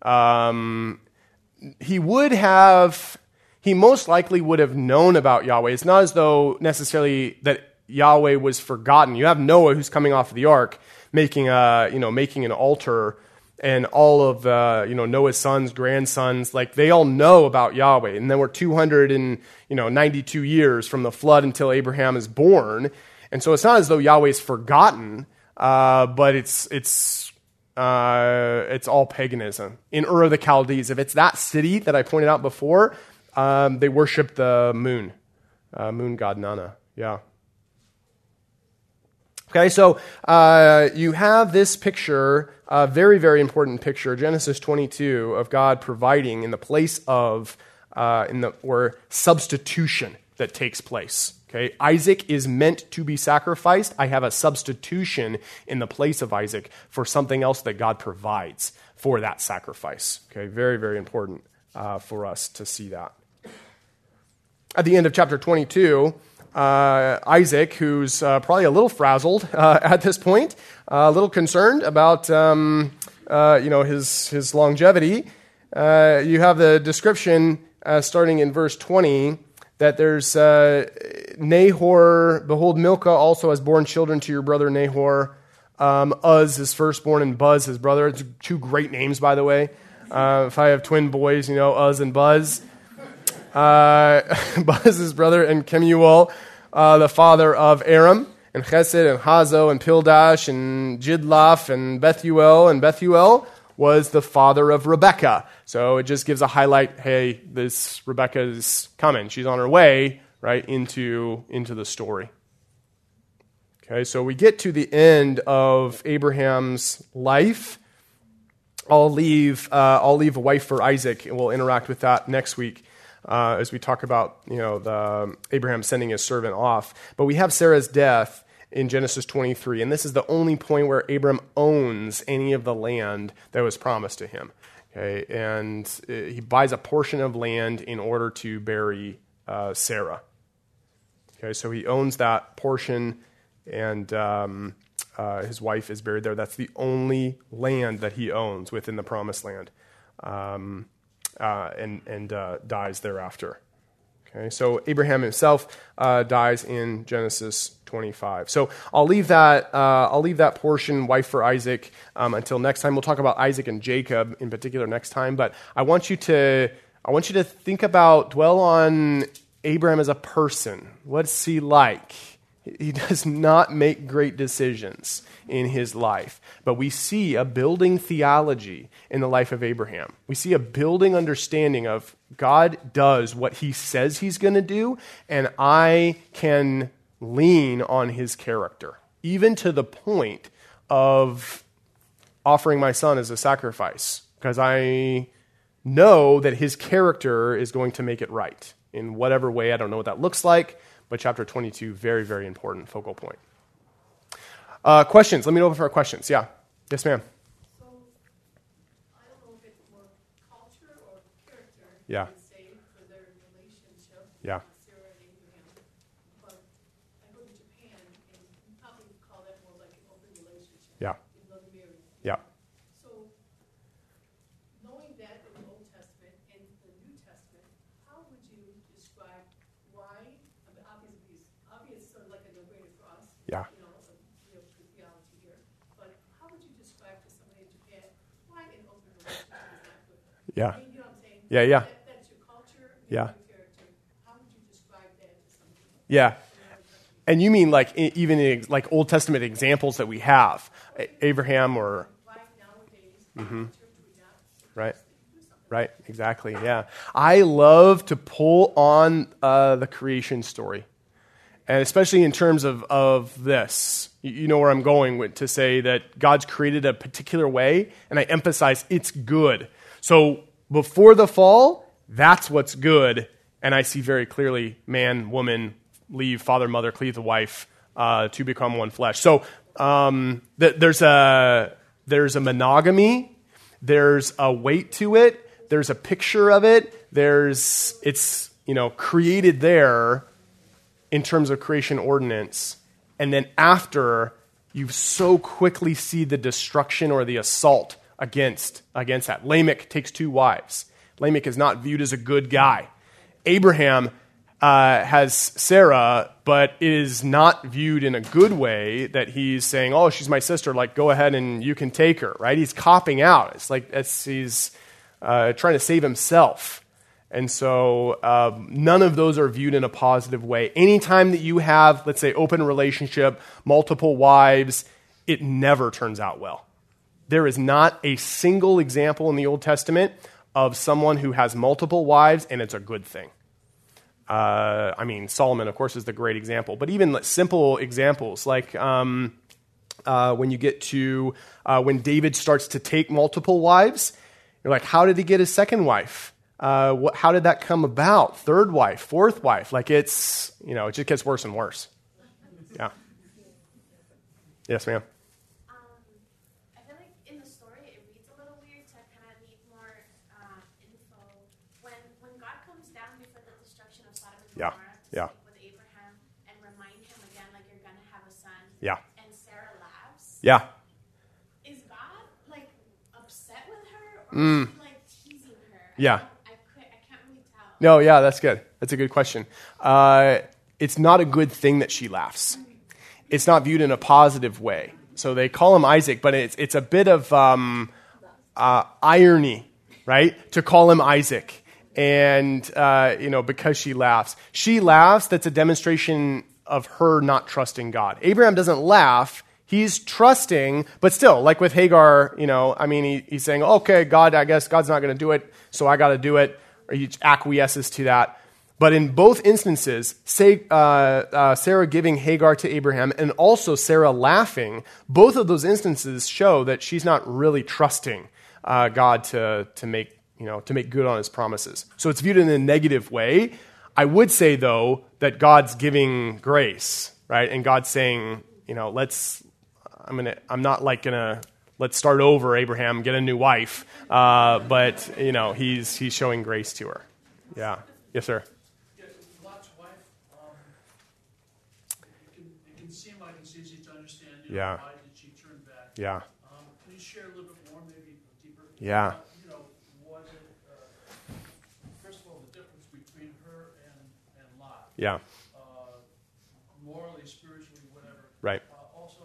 A: He most likely would have known about Yahweh. It's not as though necessarily that Yahweh was forgotten. You have Noah who's coming off of the ark, making an altar, and all of Noah's sons, grandsons, they all know about Yahweh. And then we're 292 years from the flood until Abraham is born. And so it's not as though Yahweh's forgotten, but it's all paganism. In Ur of the Chaldees, if it's that city that I pointed out before, they worship the moon god Nana. Yeah. Okay, so you have this picture, a very, very important picture, Genesis 22, of God providing in the place of, or substitution that takes place. Okay, Isaac is meant to be sacrificed. I have a substitution in the place of Isaac for something else that God provides for that sacrifice. Okay, very, very important for us to see that. At the end of chapter 22, Isaac, who's probably a little frazzled at this point, a little concerned about his longevity. You have the description starting in verse 20 that there's Nahor. Behold, Milcah also has borne children to your brother Nahor. Uz is firstborn, and Buz his brother. It's two great names, by the way. If I have twin boys, Uz and Buz. Buz his brother, and Kemuel, the father of Aram, and Chesed, and Hazo, and Pildash, and Jidlaph, and Bethuel. And Bethuel was the father of Rebekah. So it just gives a highlight, hey, this Rebekah is coming. She's on her way, right, into the story. Okay, so we get to the end of Abraham's life. I'll leave a wife for Isaac, and we'll interact with that next week. as we talk about, the Abraham sending his servant off. But we have Sarah's death in Genesis 23, and this is the only point where Abram owns any of the land that was promised to him. Okay, and he buys a portion of land in order to bury Sarah. Okay, so he owns that portion, and his wife is buried there. That's the only land that he owns within the promised land, and dies thereafter. Okay, so Abraham himself dies in Genesis 25. So I'll leave that portion, wife for Isaac, until next time. We'll talk about Isaac and Jacob in particular next time. But I want you to dwell on Abraham as a person. What's he like? He does not make great decisions in his life. But we see a building theology in the life of Abraham. We see a building understanding of God does what he says he's going to do, and I can lean on his character, even to the point of offering my son as a sacrifice, because I know that his character is going to make it right in whatever way. I don't know what that looks like, but chapter 22, very, very important focal point. Questions? Let me know if there are questions. Yeah. Yes, ma'am.
B: So, I don't know if it's more culture or character.
A: Yeah.
B: I would say for their relationship.
A: Yeah.
B: Sarah and Abraham. But I go to Japan, and you probably call that more like an open relationship.
A: Yeah.
B: Even though they're married.
A: Yeah.
B: So, knowing that in the Old Testament and the New Testament, how would you describe why? I mean, obviously, it's sort of like a no-brainer for us.
A: Yeah.
B: You know, we have good theology here. But how would you describe to somebody in Japan why an open relationship is not good?
A: Yeah.
B: I mean, you know what I'm saying?
A: Yeah.
B: That's your culture,
A: Yeah.
B: your character. How would you describe that to somebody?
A: Yeah. And you mean like even like Old Testament examples that we have, Abraham or
B: Why nowadays, church would not
A: right,
B: do something?
A: right, exactly, yeah. I love to pull on the creation story, and especially in terms of this. You know where I'm going with to say that God's created a particular way, and I emphasize it's good. So before the fall, that's what's good, and I see very clearly man, woman, leave father, mother, cleave the wife, to become one flesh. So there's a monogamy, there's a weight to it, there's a picture of it, it's created there in terms of creation ordinance, and then after you so quickly see the destruction or the assault against that. Lamech takes 2 wives. Lamech is not viewed as a good guy. Abraham has Sarah, but it is not viewed in a good way that he's saying, oh, she's my sister, like, go ahead and you can take her, right? He's copping out. It's like he's trying to save himself. And so none of those are viewed in a positive way. Anytime that you have, let's say, open relationship, multiple wives, it never turns out well. There is not a single example in the Old Testament of someone who has multiple wives and it's a good thing. Solomon, of course, is the great example. But even simple examples, like when you get to when David starts to take multiple wives, you're like, how did he get his second wife? How did that come about? Third wife, fourth wife? Like it just gets worse and worse. Yeah. Yes, ma'am.
E: I feel like in the story it reads a little weird, so I kind of need more info. When God comes down before the destruction of Sodom and
A: Yeah,
E: Gomorrah to
A: yeah.
E: speak with Abraham and remind him again, like, you're going to have a son.
A: Yeah.
E: And Sarah laughs.
A: Yeah.
E: Is God, like, upset with her? Or is he, like, teasing her?
A: Yeah.
E: I can't really tell.
A: No, yeah, that's good. That's a good question. It's not a good thing that she laughs. It's not viewed in a positive way. So they call him Isaac, but it's a bit of irony, right? To call him Isaac. And, because she laughs. She laughs, that's a demonstration of her not trusting God. Abraham doesn't laugh. He's trusting, but still, like with Hagar, he's saying, okay, God, I guess God's not going to do it, so I got to do it. Or he acquiesces to that. But in both instances, Sarah giving Hagar to Abraham and also Sarah laughing, both of those instances show that she's not really trusting God to make to make good on his promises. So it's viewed in a negative way. I would say, though, that God's giving grace, right? And God's saying, let's start over, Abraham, get a new wife. But he's showing grace to her. Yeah. Yes, sir.
F: Yeah, Lot's wife, it can seem like it's easy to understand,
A: Yeah.
F: why did she turn back?
A: Yeah.
F: Can you share a little bit more, maybe deeper?
A: Yeah.
F: Was it, first of all, the difference between her and Lot?
A: Yeah.
F: Morally, spiritually, whatever.
A: Right.
F: Also,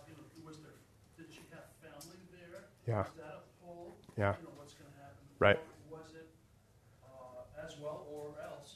F: did she have family there?
A: Yeah.
F: Was that a pull?
A: Yeah.
F: What's going to happen?
A: Right.
F: Or was it as well, or else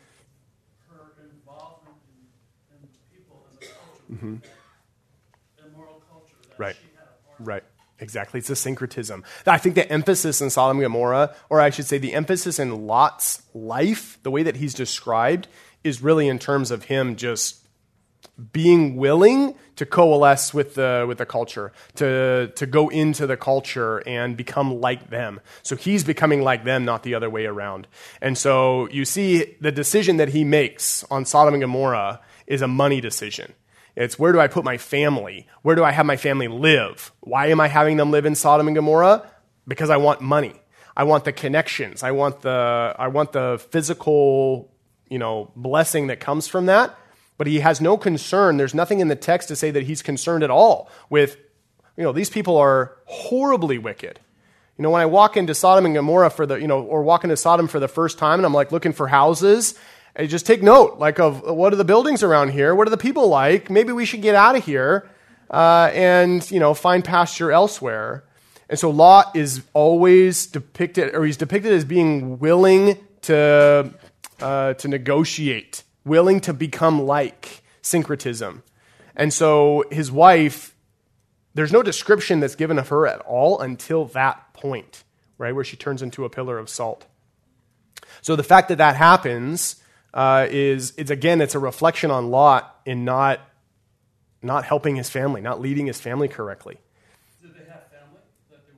F: her involvement in the people and the culture, that immoral culture that
A: Right.
F: she had a part of?
A: Right. Exactly. It's a syncretism. I think the emphasis in Sodom and Gomorrah, or I should say the emphasis in Lot's life, the way that he's described, is really in terms of him just being willing to coalesce with the culture, to go into the culture and become like them. So he's becoming like them, not the other way around. And so you see the decision that he makes on Sodom and Gomorrah is a money decision. It's, where do I put my family? Where do I have my family live? Why am I having them live in Sodom and Gomorrah? Because I want money. I want the connections. I want the physical, blessing that comes from that. But he has no concern. There's nothing in the text to say that he's concerned at all with, these people are horribly wicked. When I walk into Sodom and Gomorrah or walk into Sodom for the first time and I'm like looking for houses, I just take note, of what are the buildings around here? What are the people like? Maybe we should get out of here and find pasture elsewhere. And so Lot is always depicted, or he's depicted as being willing to negotiate, willing to become like syncretism. And so his wife, there's no description that's given of her at all until that point, right, where she turns into a pillar of salt. So the fact that happens it's a reflection on Lot in not helping his family, not leading his family correctly.
F: Did they have family that they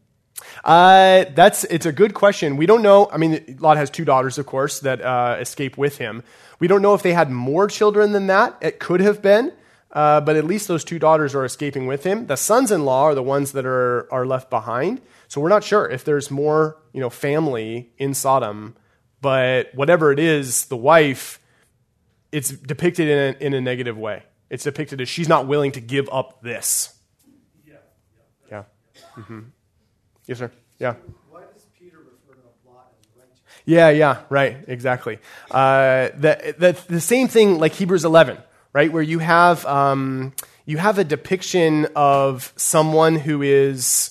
F: were leaving?
A: It's a good question. We don't know. I mean, Lot has 2 daughters, of course, that escape with him. We don't know if they had more children than that. It could have been, but at least those 2 daughters are escaping with him. The sons-in-law are the ones that are left behind. So we're not sure if there's more, family in Sodom. But whatever it is, the wife, it's depicted in a negative way. It's depicted as she's not willing to give up this. Yeah. Mm-hmm. Yes, sir. Yeah.
C: Why does Peter refer to Lot as righteous?
A: Yeah, right, exactly. The same thing like Hebrews 11, right, where you have a depiction of someone who is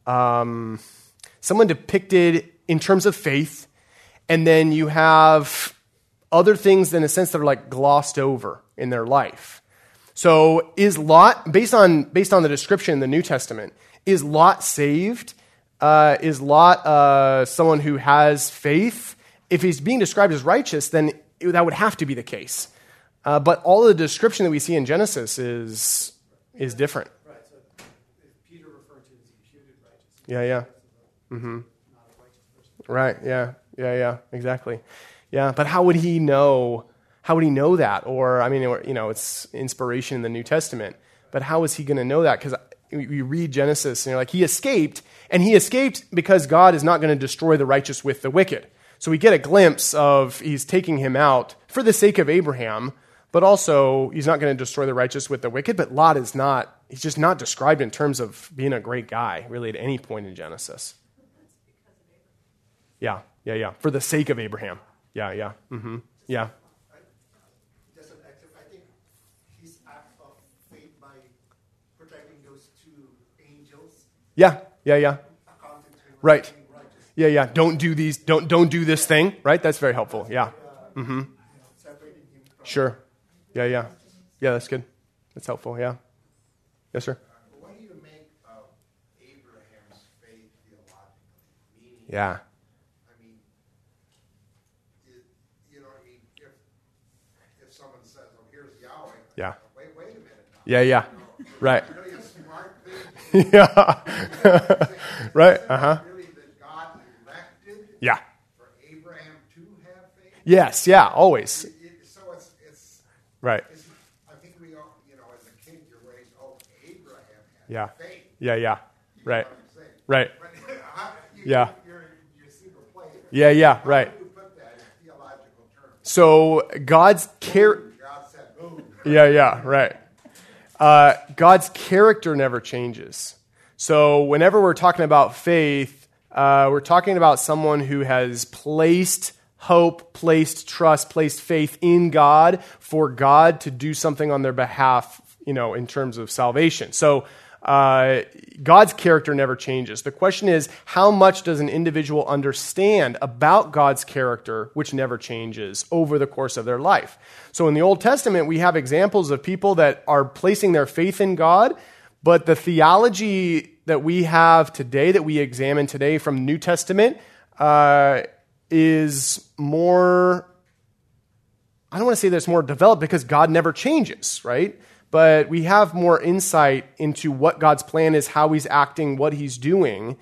A: someone depicted in terms of faith, and then you have other things in a sense that are like glossed over in their life. So is Lot, based on the description in the New Testament, is Lot saved? Is Lot someone who has faith? If he's being described as righteous, then that would have to be the case. But all the description that we see in Genesis is different.
C: Right, so Peter referred to as imputed righteousness.
A: Yeah. Mm-hmm.
C: Not a righteous person.
A: Right, yeah, exactly. Yeah, but how would he know? How would he know that? Or, I mean, it's inspiration in the New Testament. But how is he going to know that? Because you read Genesis, and you're like, he escaped because God is not going to destroy the righteous with the wicked. So we get a glimpse of he's taking him out for the sake of Abraham, but also he's not going to destroy the righteous with the wicked. But Lot is not, he's just not described in terms of being a great guy, really, at any point in Genesis. Yeah. For the sake of Abraham. Yeah. Mm-hmm. Yeah.
C: Just an act I think his act of faith by protecting those 2 angels.
A: Yeah.
C: Accounted to him as
A: Right.
C: being righteous.
A: Yeah. Don't do these. Don't do this thing. Right. That's very helpful. Yeah. Mm-hmm.
C: Separating him from.
A: Sure. Yeah. That's good. That's helpful. Yeah. Yes, sir.
G: What do you make of Abraham's faith theologically? Meaning,
A: Yeah.
G: I mean, if someone says, "Oh, here's Yahweh,"
A: Yeah.
G: Wait a minute.
A: Yeah. Right.
G: Really a smart thing.
A: Yeah. Right. Uh-huh.
G: Really, that God elected
A: Yeah.
G: For Abraham to have faith?
A: Yes, yeah, always.
G: So it's
A: Right.
G: I think we all, as a kid, you're raised, Abraham had
A: Yeah.
G: faith.
A: Yeah,
G: You know
A: right.
G: what I'm saying?
A: Right.
G: But
A: Yeah.
G: You're super player.
A: Yeah,
G: How
A: right.
G: do you put that in theological terms?
A: So God's character...
G: God said, boom.
A: Yeah, right. God's character never changes. So whenever we're talking about faith, we're talking about someone who has placed hope, placed trust, placed faith in God for God to do something on their behalf, in terms of salvation. So God's character never changes. The question is, how much does an individual understand about God's character, which never changes over the course of their life? So in the Old Testament, we have examples of people that are placing their faith in God, but the theology that we have today, that we examine today from the New Testament, is more, I don't want to say that it's more developed because God never changes, right? But we have more insight into what God's plan is, how he's acting, what he's doing.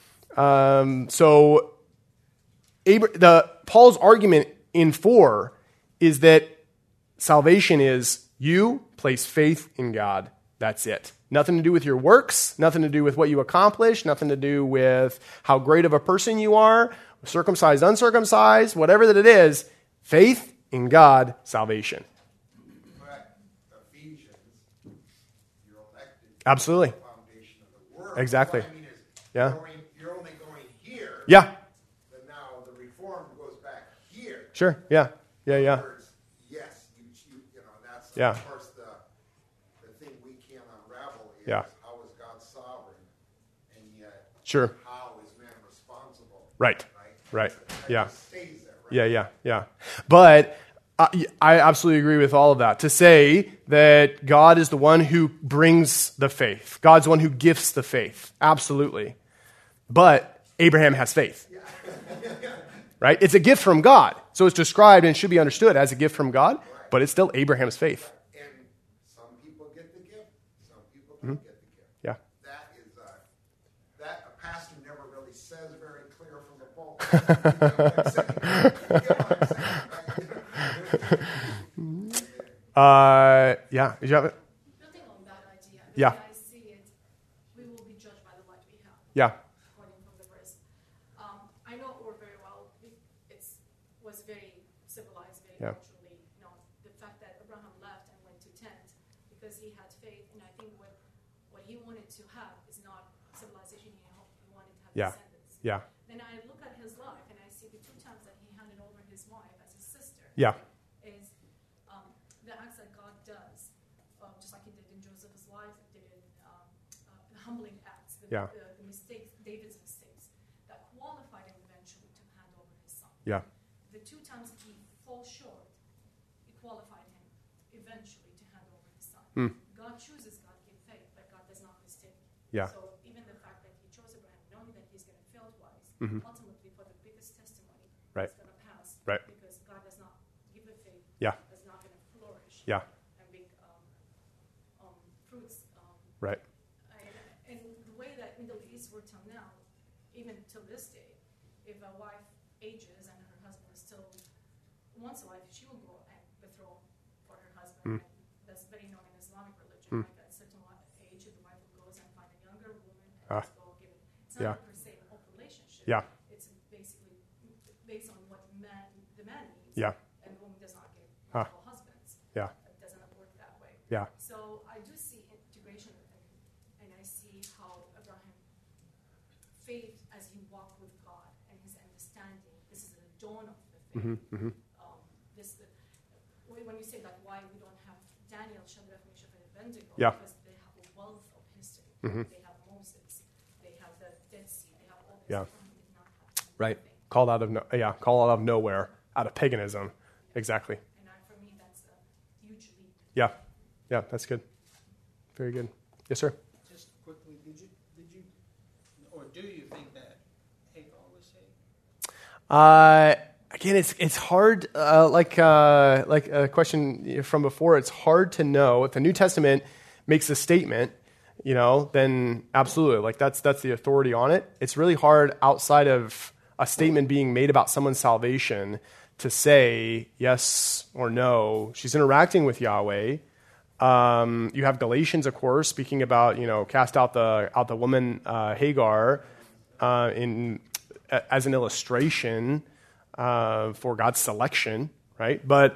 A: So Paul's argument in 4 is that salvation is you place faith in God. That's it. Nothing to do with your works, nothing to do with what you accomplish, nothing to do with how great of a person you are, circumcised, uncircumcised, whatever that it is. Faith in God, salvation.
G: But Ephesians, you're elected.
A: Absolutely.
G: To the foundation of the world.
A: Exactly.
G: What I mean is,
A: Yeah.
G: you're only going here.
A: Yeah.
G: But now the reform goes back here.
A: Sure. Yeah.
G: In
A: Yeah.
G: other words, yes, that's
A: Yeah.
G: of course the thing we can't unravel is
A: Yeah.
G: how is God sovereign, and yet
A: Sure.
G: how is man responsible?
A: Right.
G: Right.
A: Right.
G: That
A: Yeah.
G: just stays there, right?
A: Yeah. But I absolutely agree with all of that. To say that God is the one who brings the faith, God's the one who gifts the faith. Absolutely. But Abraham has faith. Right? It's a gift from God. So it's described and should be understood as a gift from God, but it's still Abraham's faith.
G: And some people get the gift, some people don't get the gift.
A: Yeah.
G: That is that a pastor never really says very clear from the pulpit.
A: Yeah. Did you have it?
B: Building on that idea,
A: Yeah.
B: the way I see it, we will be judged by the light we have.
A: Yeah.
B: According from the verse. I know Ur very well. It was very civilized, very
A: Yeah.
B: culturally known. The fact that Abraham left and went to tent because he had faith, and I think what he wanted to have is not civilization. He wanted to have
A: Yeah.
B: descendants.
A: Yeah.
B: Then I look at his life and I see the 2 times that he handed over his wife as his sister.
A: Yeah.
B: Is the acts that God does, just like he did in Joseph's life, did in the humbling acts,
A: Yeah.
B: the mistakes, David's mistakes, that qualified him eventually to hand over his son.
A: Yeah.
B: The 2 times he falls short, it qualified him eventually to hand over his son. God chooses, God gives faith, but God does not mistake.
A: Yeah.
B: So even the fact that he chose Abraham, knowing that he's going to fail twice, ultimately for the biggest testimony,
A: Right.
B: it's going to pass.
A: Right.
B: Because God does not give a faith
A: Yeah.
B: that's not going to flourish
A: Yeah.
B: and bring fruits.
A: Right.
B: And the way that Middle East works till now, even till this day, if a wife ages and her husband still wants a wife, she will go and betroth for her husband. And that's very known in Islamic religion. Like at a certain age, the wife goes and find a younger woman and just go give it. It's not
A: Yeah.
B: per se an open relationship.
A: Yeah.
B: It's basically based on what the man needs.
A: Yeah.
B: And the woman does not get
A: Huh.
B: multiple husbands.
A: Yeah.
B: It doesn't work that way.
A: Yeah.
B: So I do see integration, and I see how Abraham faith as he walked with God and his understanding. This is the dawn of the faith. When you say that, why we don't have Daniel, Shadrach, Meshach, and Abednego?
A: Yeah.
B: Because they have a wealth of history. They have Moses. They have the Dead Sea. They have all this.
A: Yeah.
B: Abraham did not have
A: Right.
B: anything.
A: Called out of nowhere, out of paganism. Exactly.
B: And for me, that's a huge leap.
A: Yeah. Yeah, that's good. Very good. Yes, sir.
D: Just quickly, did you, or do you think that Hagar was saved?
A: Again, it's hard. Like a question from before, it's hard to know if the New Testament makes a statement. Then absolutely, like that's the authority on it. It's really hard outside of a statement being made about someone's salvation to say yes or no. She's interacting with Yahweh. You have Galatians, of course, speaking about, cast out the woman Hagar as an illustration for God's selection, right? But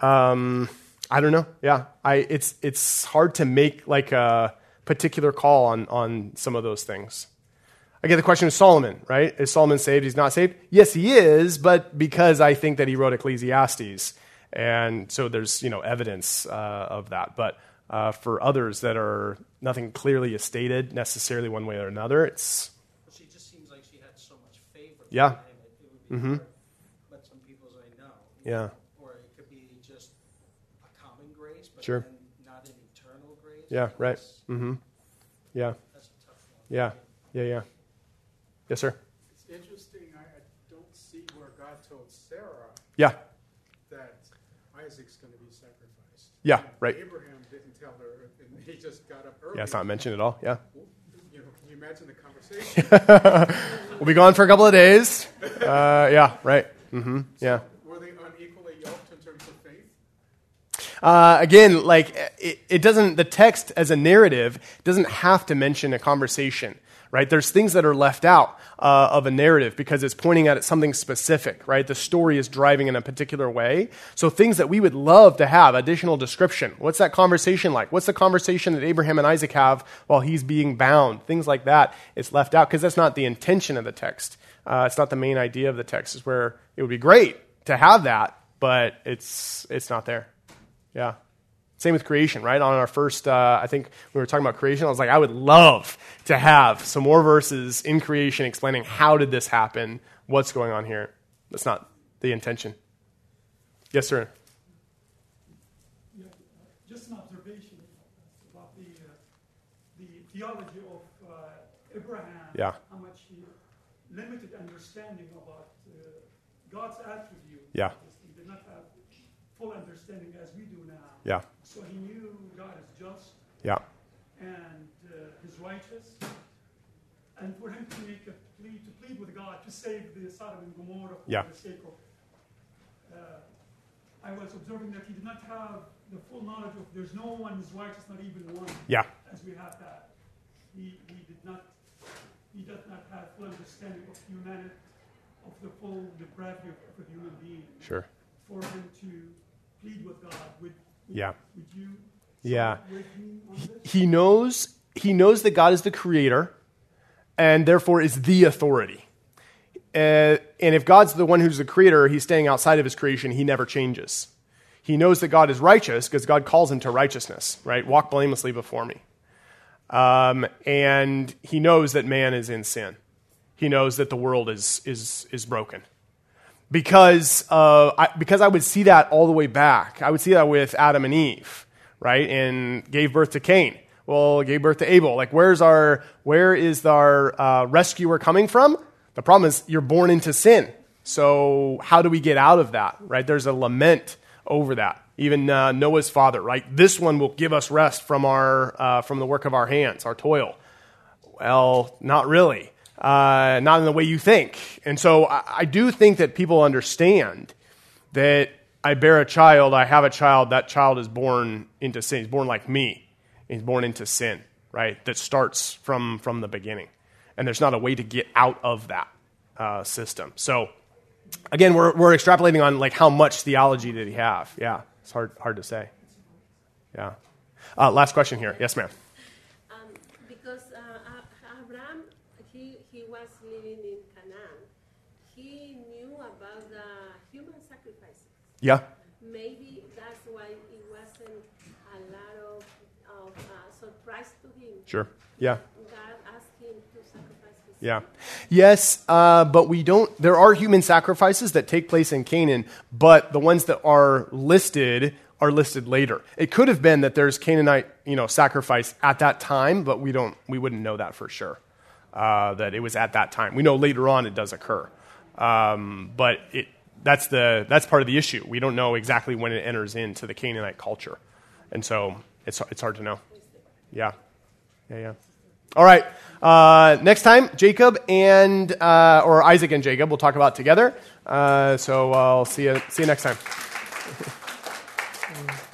A: I don't know. Yeah, it's hard to make like a particular call on some of those things. I get the question of Solomon, right? Is Solomon saved? He's not saved? Yes, he is, but because I think that he wrote Ecclesiastes. And so there's, evidence of that. But for others that are nothing clearly is stated necessarily one way or another, it's...
D: She just seems like she had so much favor.
A: Yeah.
D: It would be hard, but some people say no.
A: Yeah.
D: Or it could be just a common grace, but
A: Sure.
D: then not an eternal grace.
A: Yeah, right. Yeah.
D: That's a tough one.
A: Yeah. Yes, sir?
H: It's interesting. I don't see where God told Sarah
A: Yeah.
H: that Isaac's going to be sacrificed.
A: Yeah, right.
H: Abraham didn't tell her, and he just got up early.
A: Yeah, it's not mentioned at all. Yeah.
H: Can you imagine the conversation?
A: We'll be gone for a couple of days. Yeah, right. Yeah.
H: Were they unequally yoked in terms of faith?
A: Again, like it doesn't, the text as a narrative doesn't have to mention a conversation, right? There's things that are left out of a narrative because it's pointing at something specific, right? The story is driving in a particular way. So things that we would love to have, additional description. What's that conversation like? What's the conversation that Abraham and Isaac have while he's being bound? Things like that. It's left out because that's not the intention of the text. It's not the main idea of the text. It's where it would be great to have that, but it's not there. Yeah. Same with creation, right? On our first, I think we were talking about creation. I was like, I would love to have some more verses in creation explaining how did this happen, what's going on here. That's not the intention. Yes, sir.
I: Yeah, just an observation about the theology of Abraham.
A: Yeah.
I: How much he limited understanding about God's attribute.
A: Yeah.
I: He did not have full understanding as we do now.
A: Yeah.
I: So he knew God is just.
A: Yeah.
I: And is righteous. And for him to make a plea, to plead with God to save the Sodom and Gomorrah for
A: Yeah.
I: the sake of. I was observing that he did not have the full knowledge of there's no one is righteous, not even one.
A: Yeah.
I: As we have that. He does not have full understanding of humanity, of the full depravity of a human being.
A: Sure.
I: For him to plead with God, would
A: Yeah.
I: you
A: Yeah.
I: with me on this?
A: He knows that God is the creator and therefore is the authority. And if God's the one who's the creator, he's staying outside of his creation. He never changes. He knows that God is righteous because God calls him to righteousness, right? Walk blamelessly before me. And he knows that man is in sin. He knows that the world is broken. Because I would see that all the way back. I would see that with Adam and Eve, right? And gave birth to Cain. Well, gave birth to Abel. Like, where is our rescuer coming from? The problem is you're born into sin. So how do we get out of that, right? There's a lament over that. Even Noah's father, right? This one will give us rest from the work of our hands, our toil. Well, not really. Not in the way you think. And so I do think that people understand that I bear a child, I have a child, that child is born into sin. He's born like me. He's born into sin, right? That starts from the beginning. And there's not a way to get out of that system. So, again, we're extrapolating on like how much theology did he have. Yeah, it's hard to say. Yeah. Last question here. Yes, ma'am.
J: Because Abraham, he was living in Canaan. He knew about the human sacrifices.
A: Yeah.
J: Maybe that's why it wasn't a lot of surprise to him.
A: Sure. Yeah.
J: God asked him to sacrifice his
A: Yeah.
J: son.
A: Yes, but we don't. There are human sacrifices that take place in Canaan, but the ones that are listed later. It could have been that there's Canaanite, sacrifice at that time, but we wouldn't know that for sure. That it was at that time. We know later on it does occur, but that's part of the issue. We don't know exactly when it enters into the Canaanite culture, and so it's hard to know. Yeah. All right. Next time, Jacob and or Isaac and Jacob will talk about together. So I'll see you next time.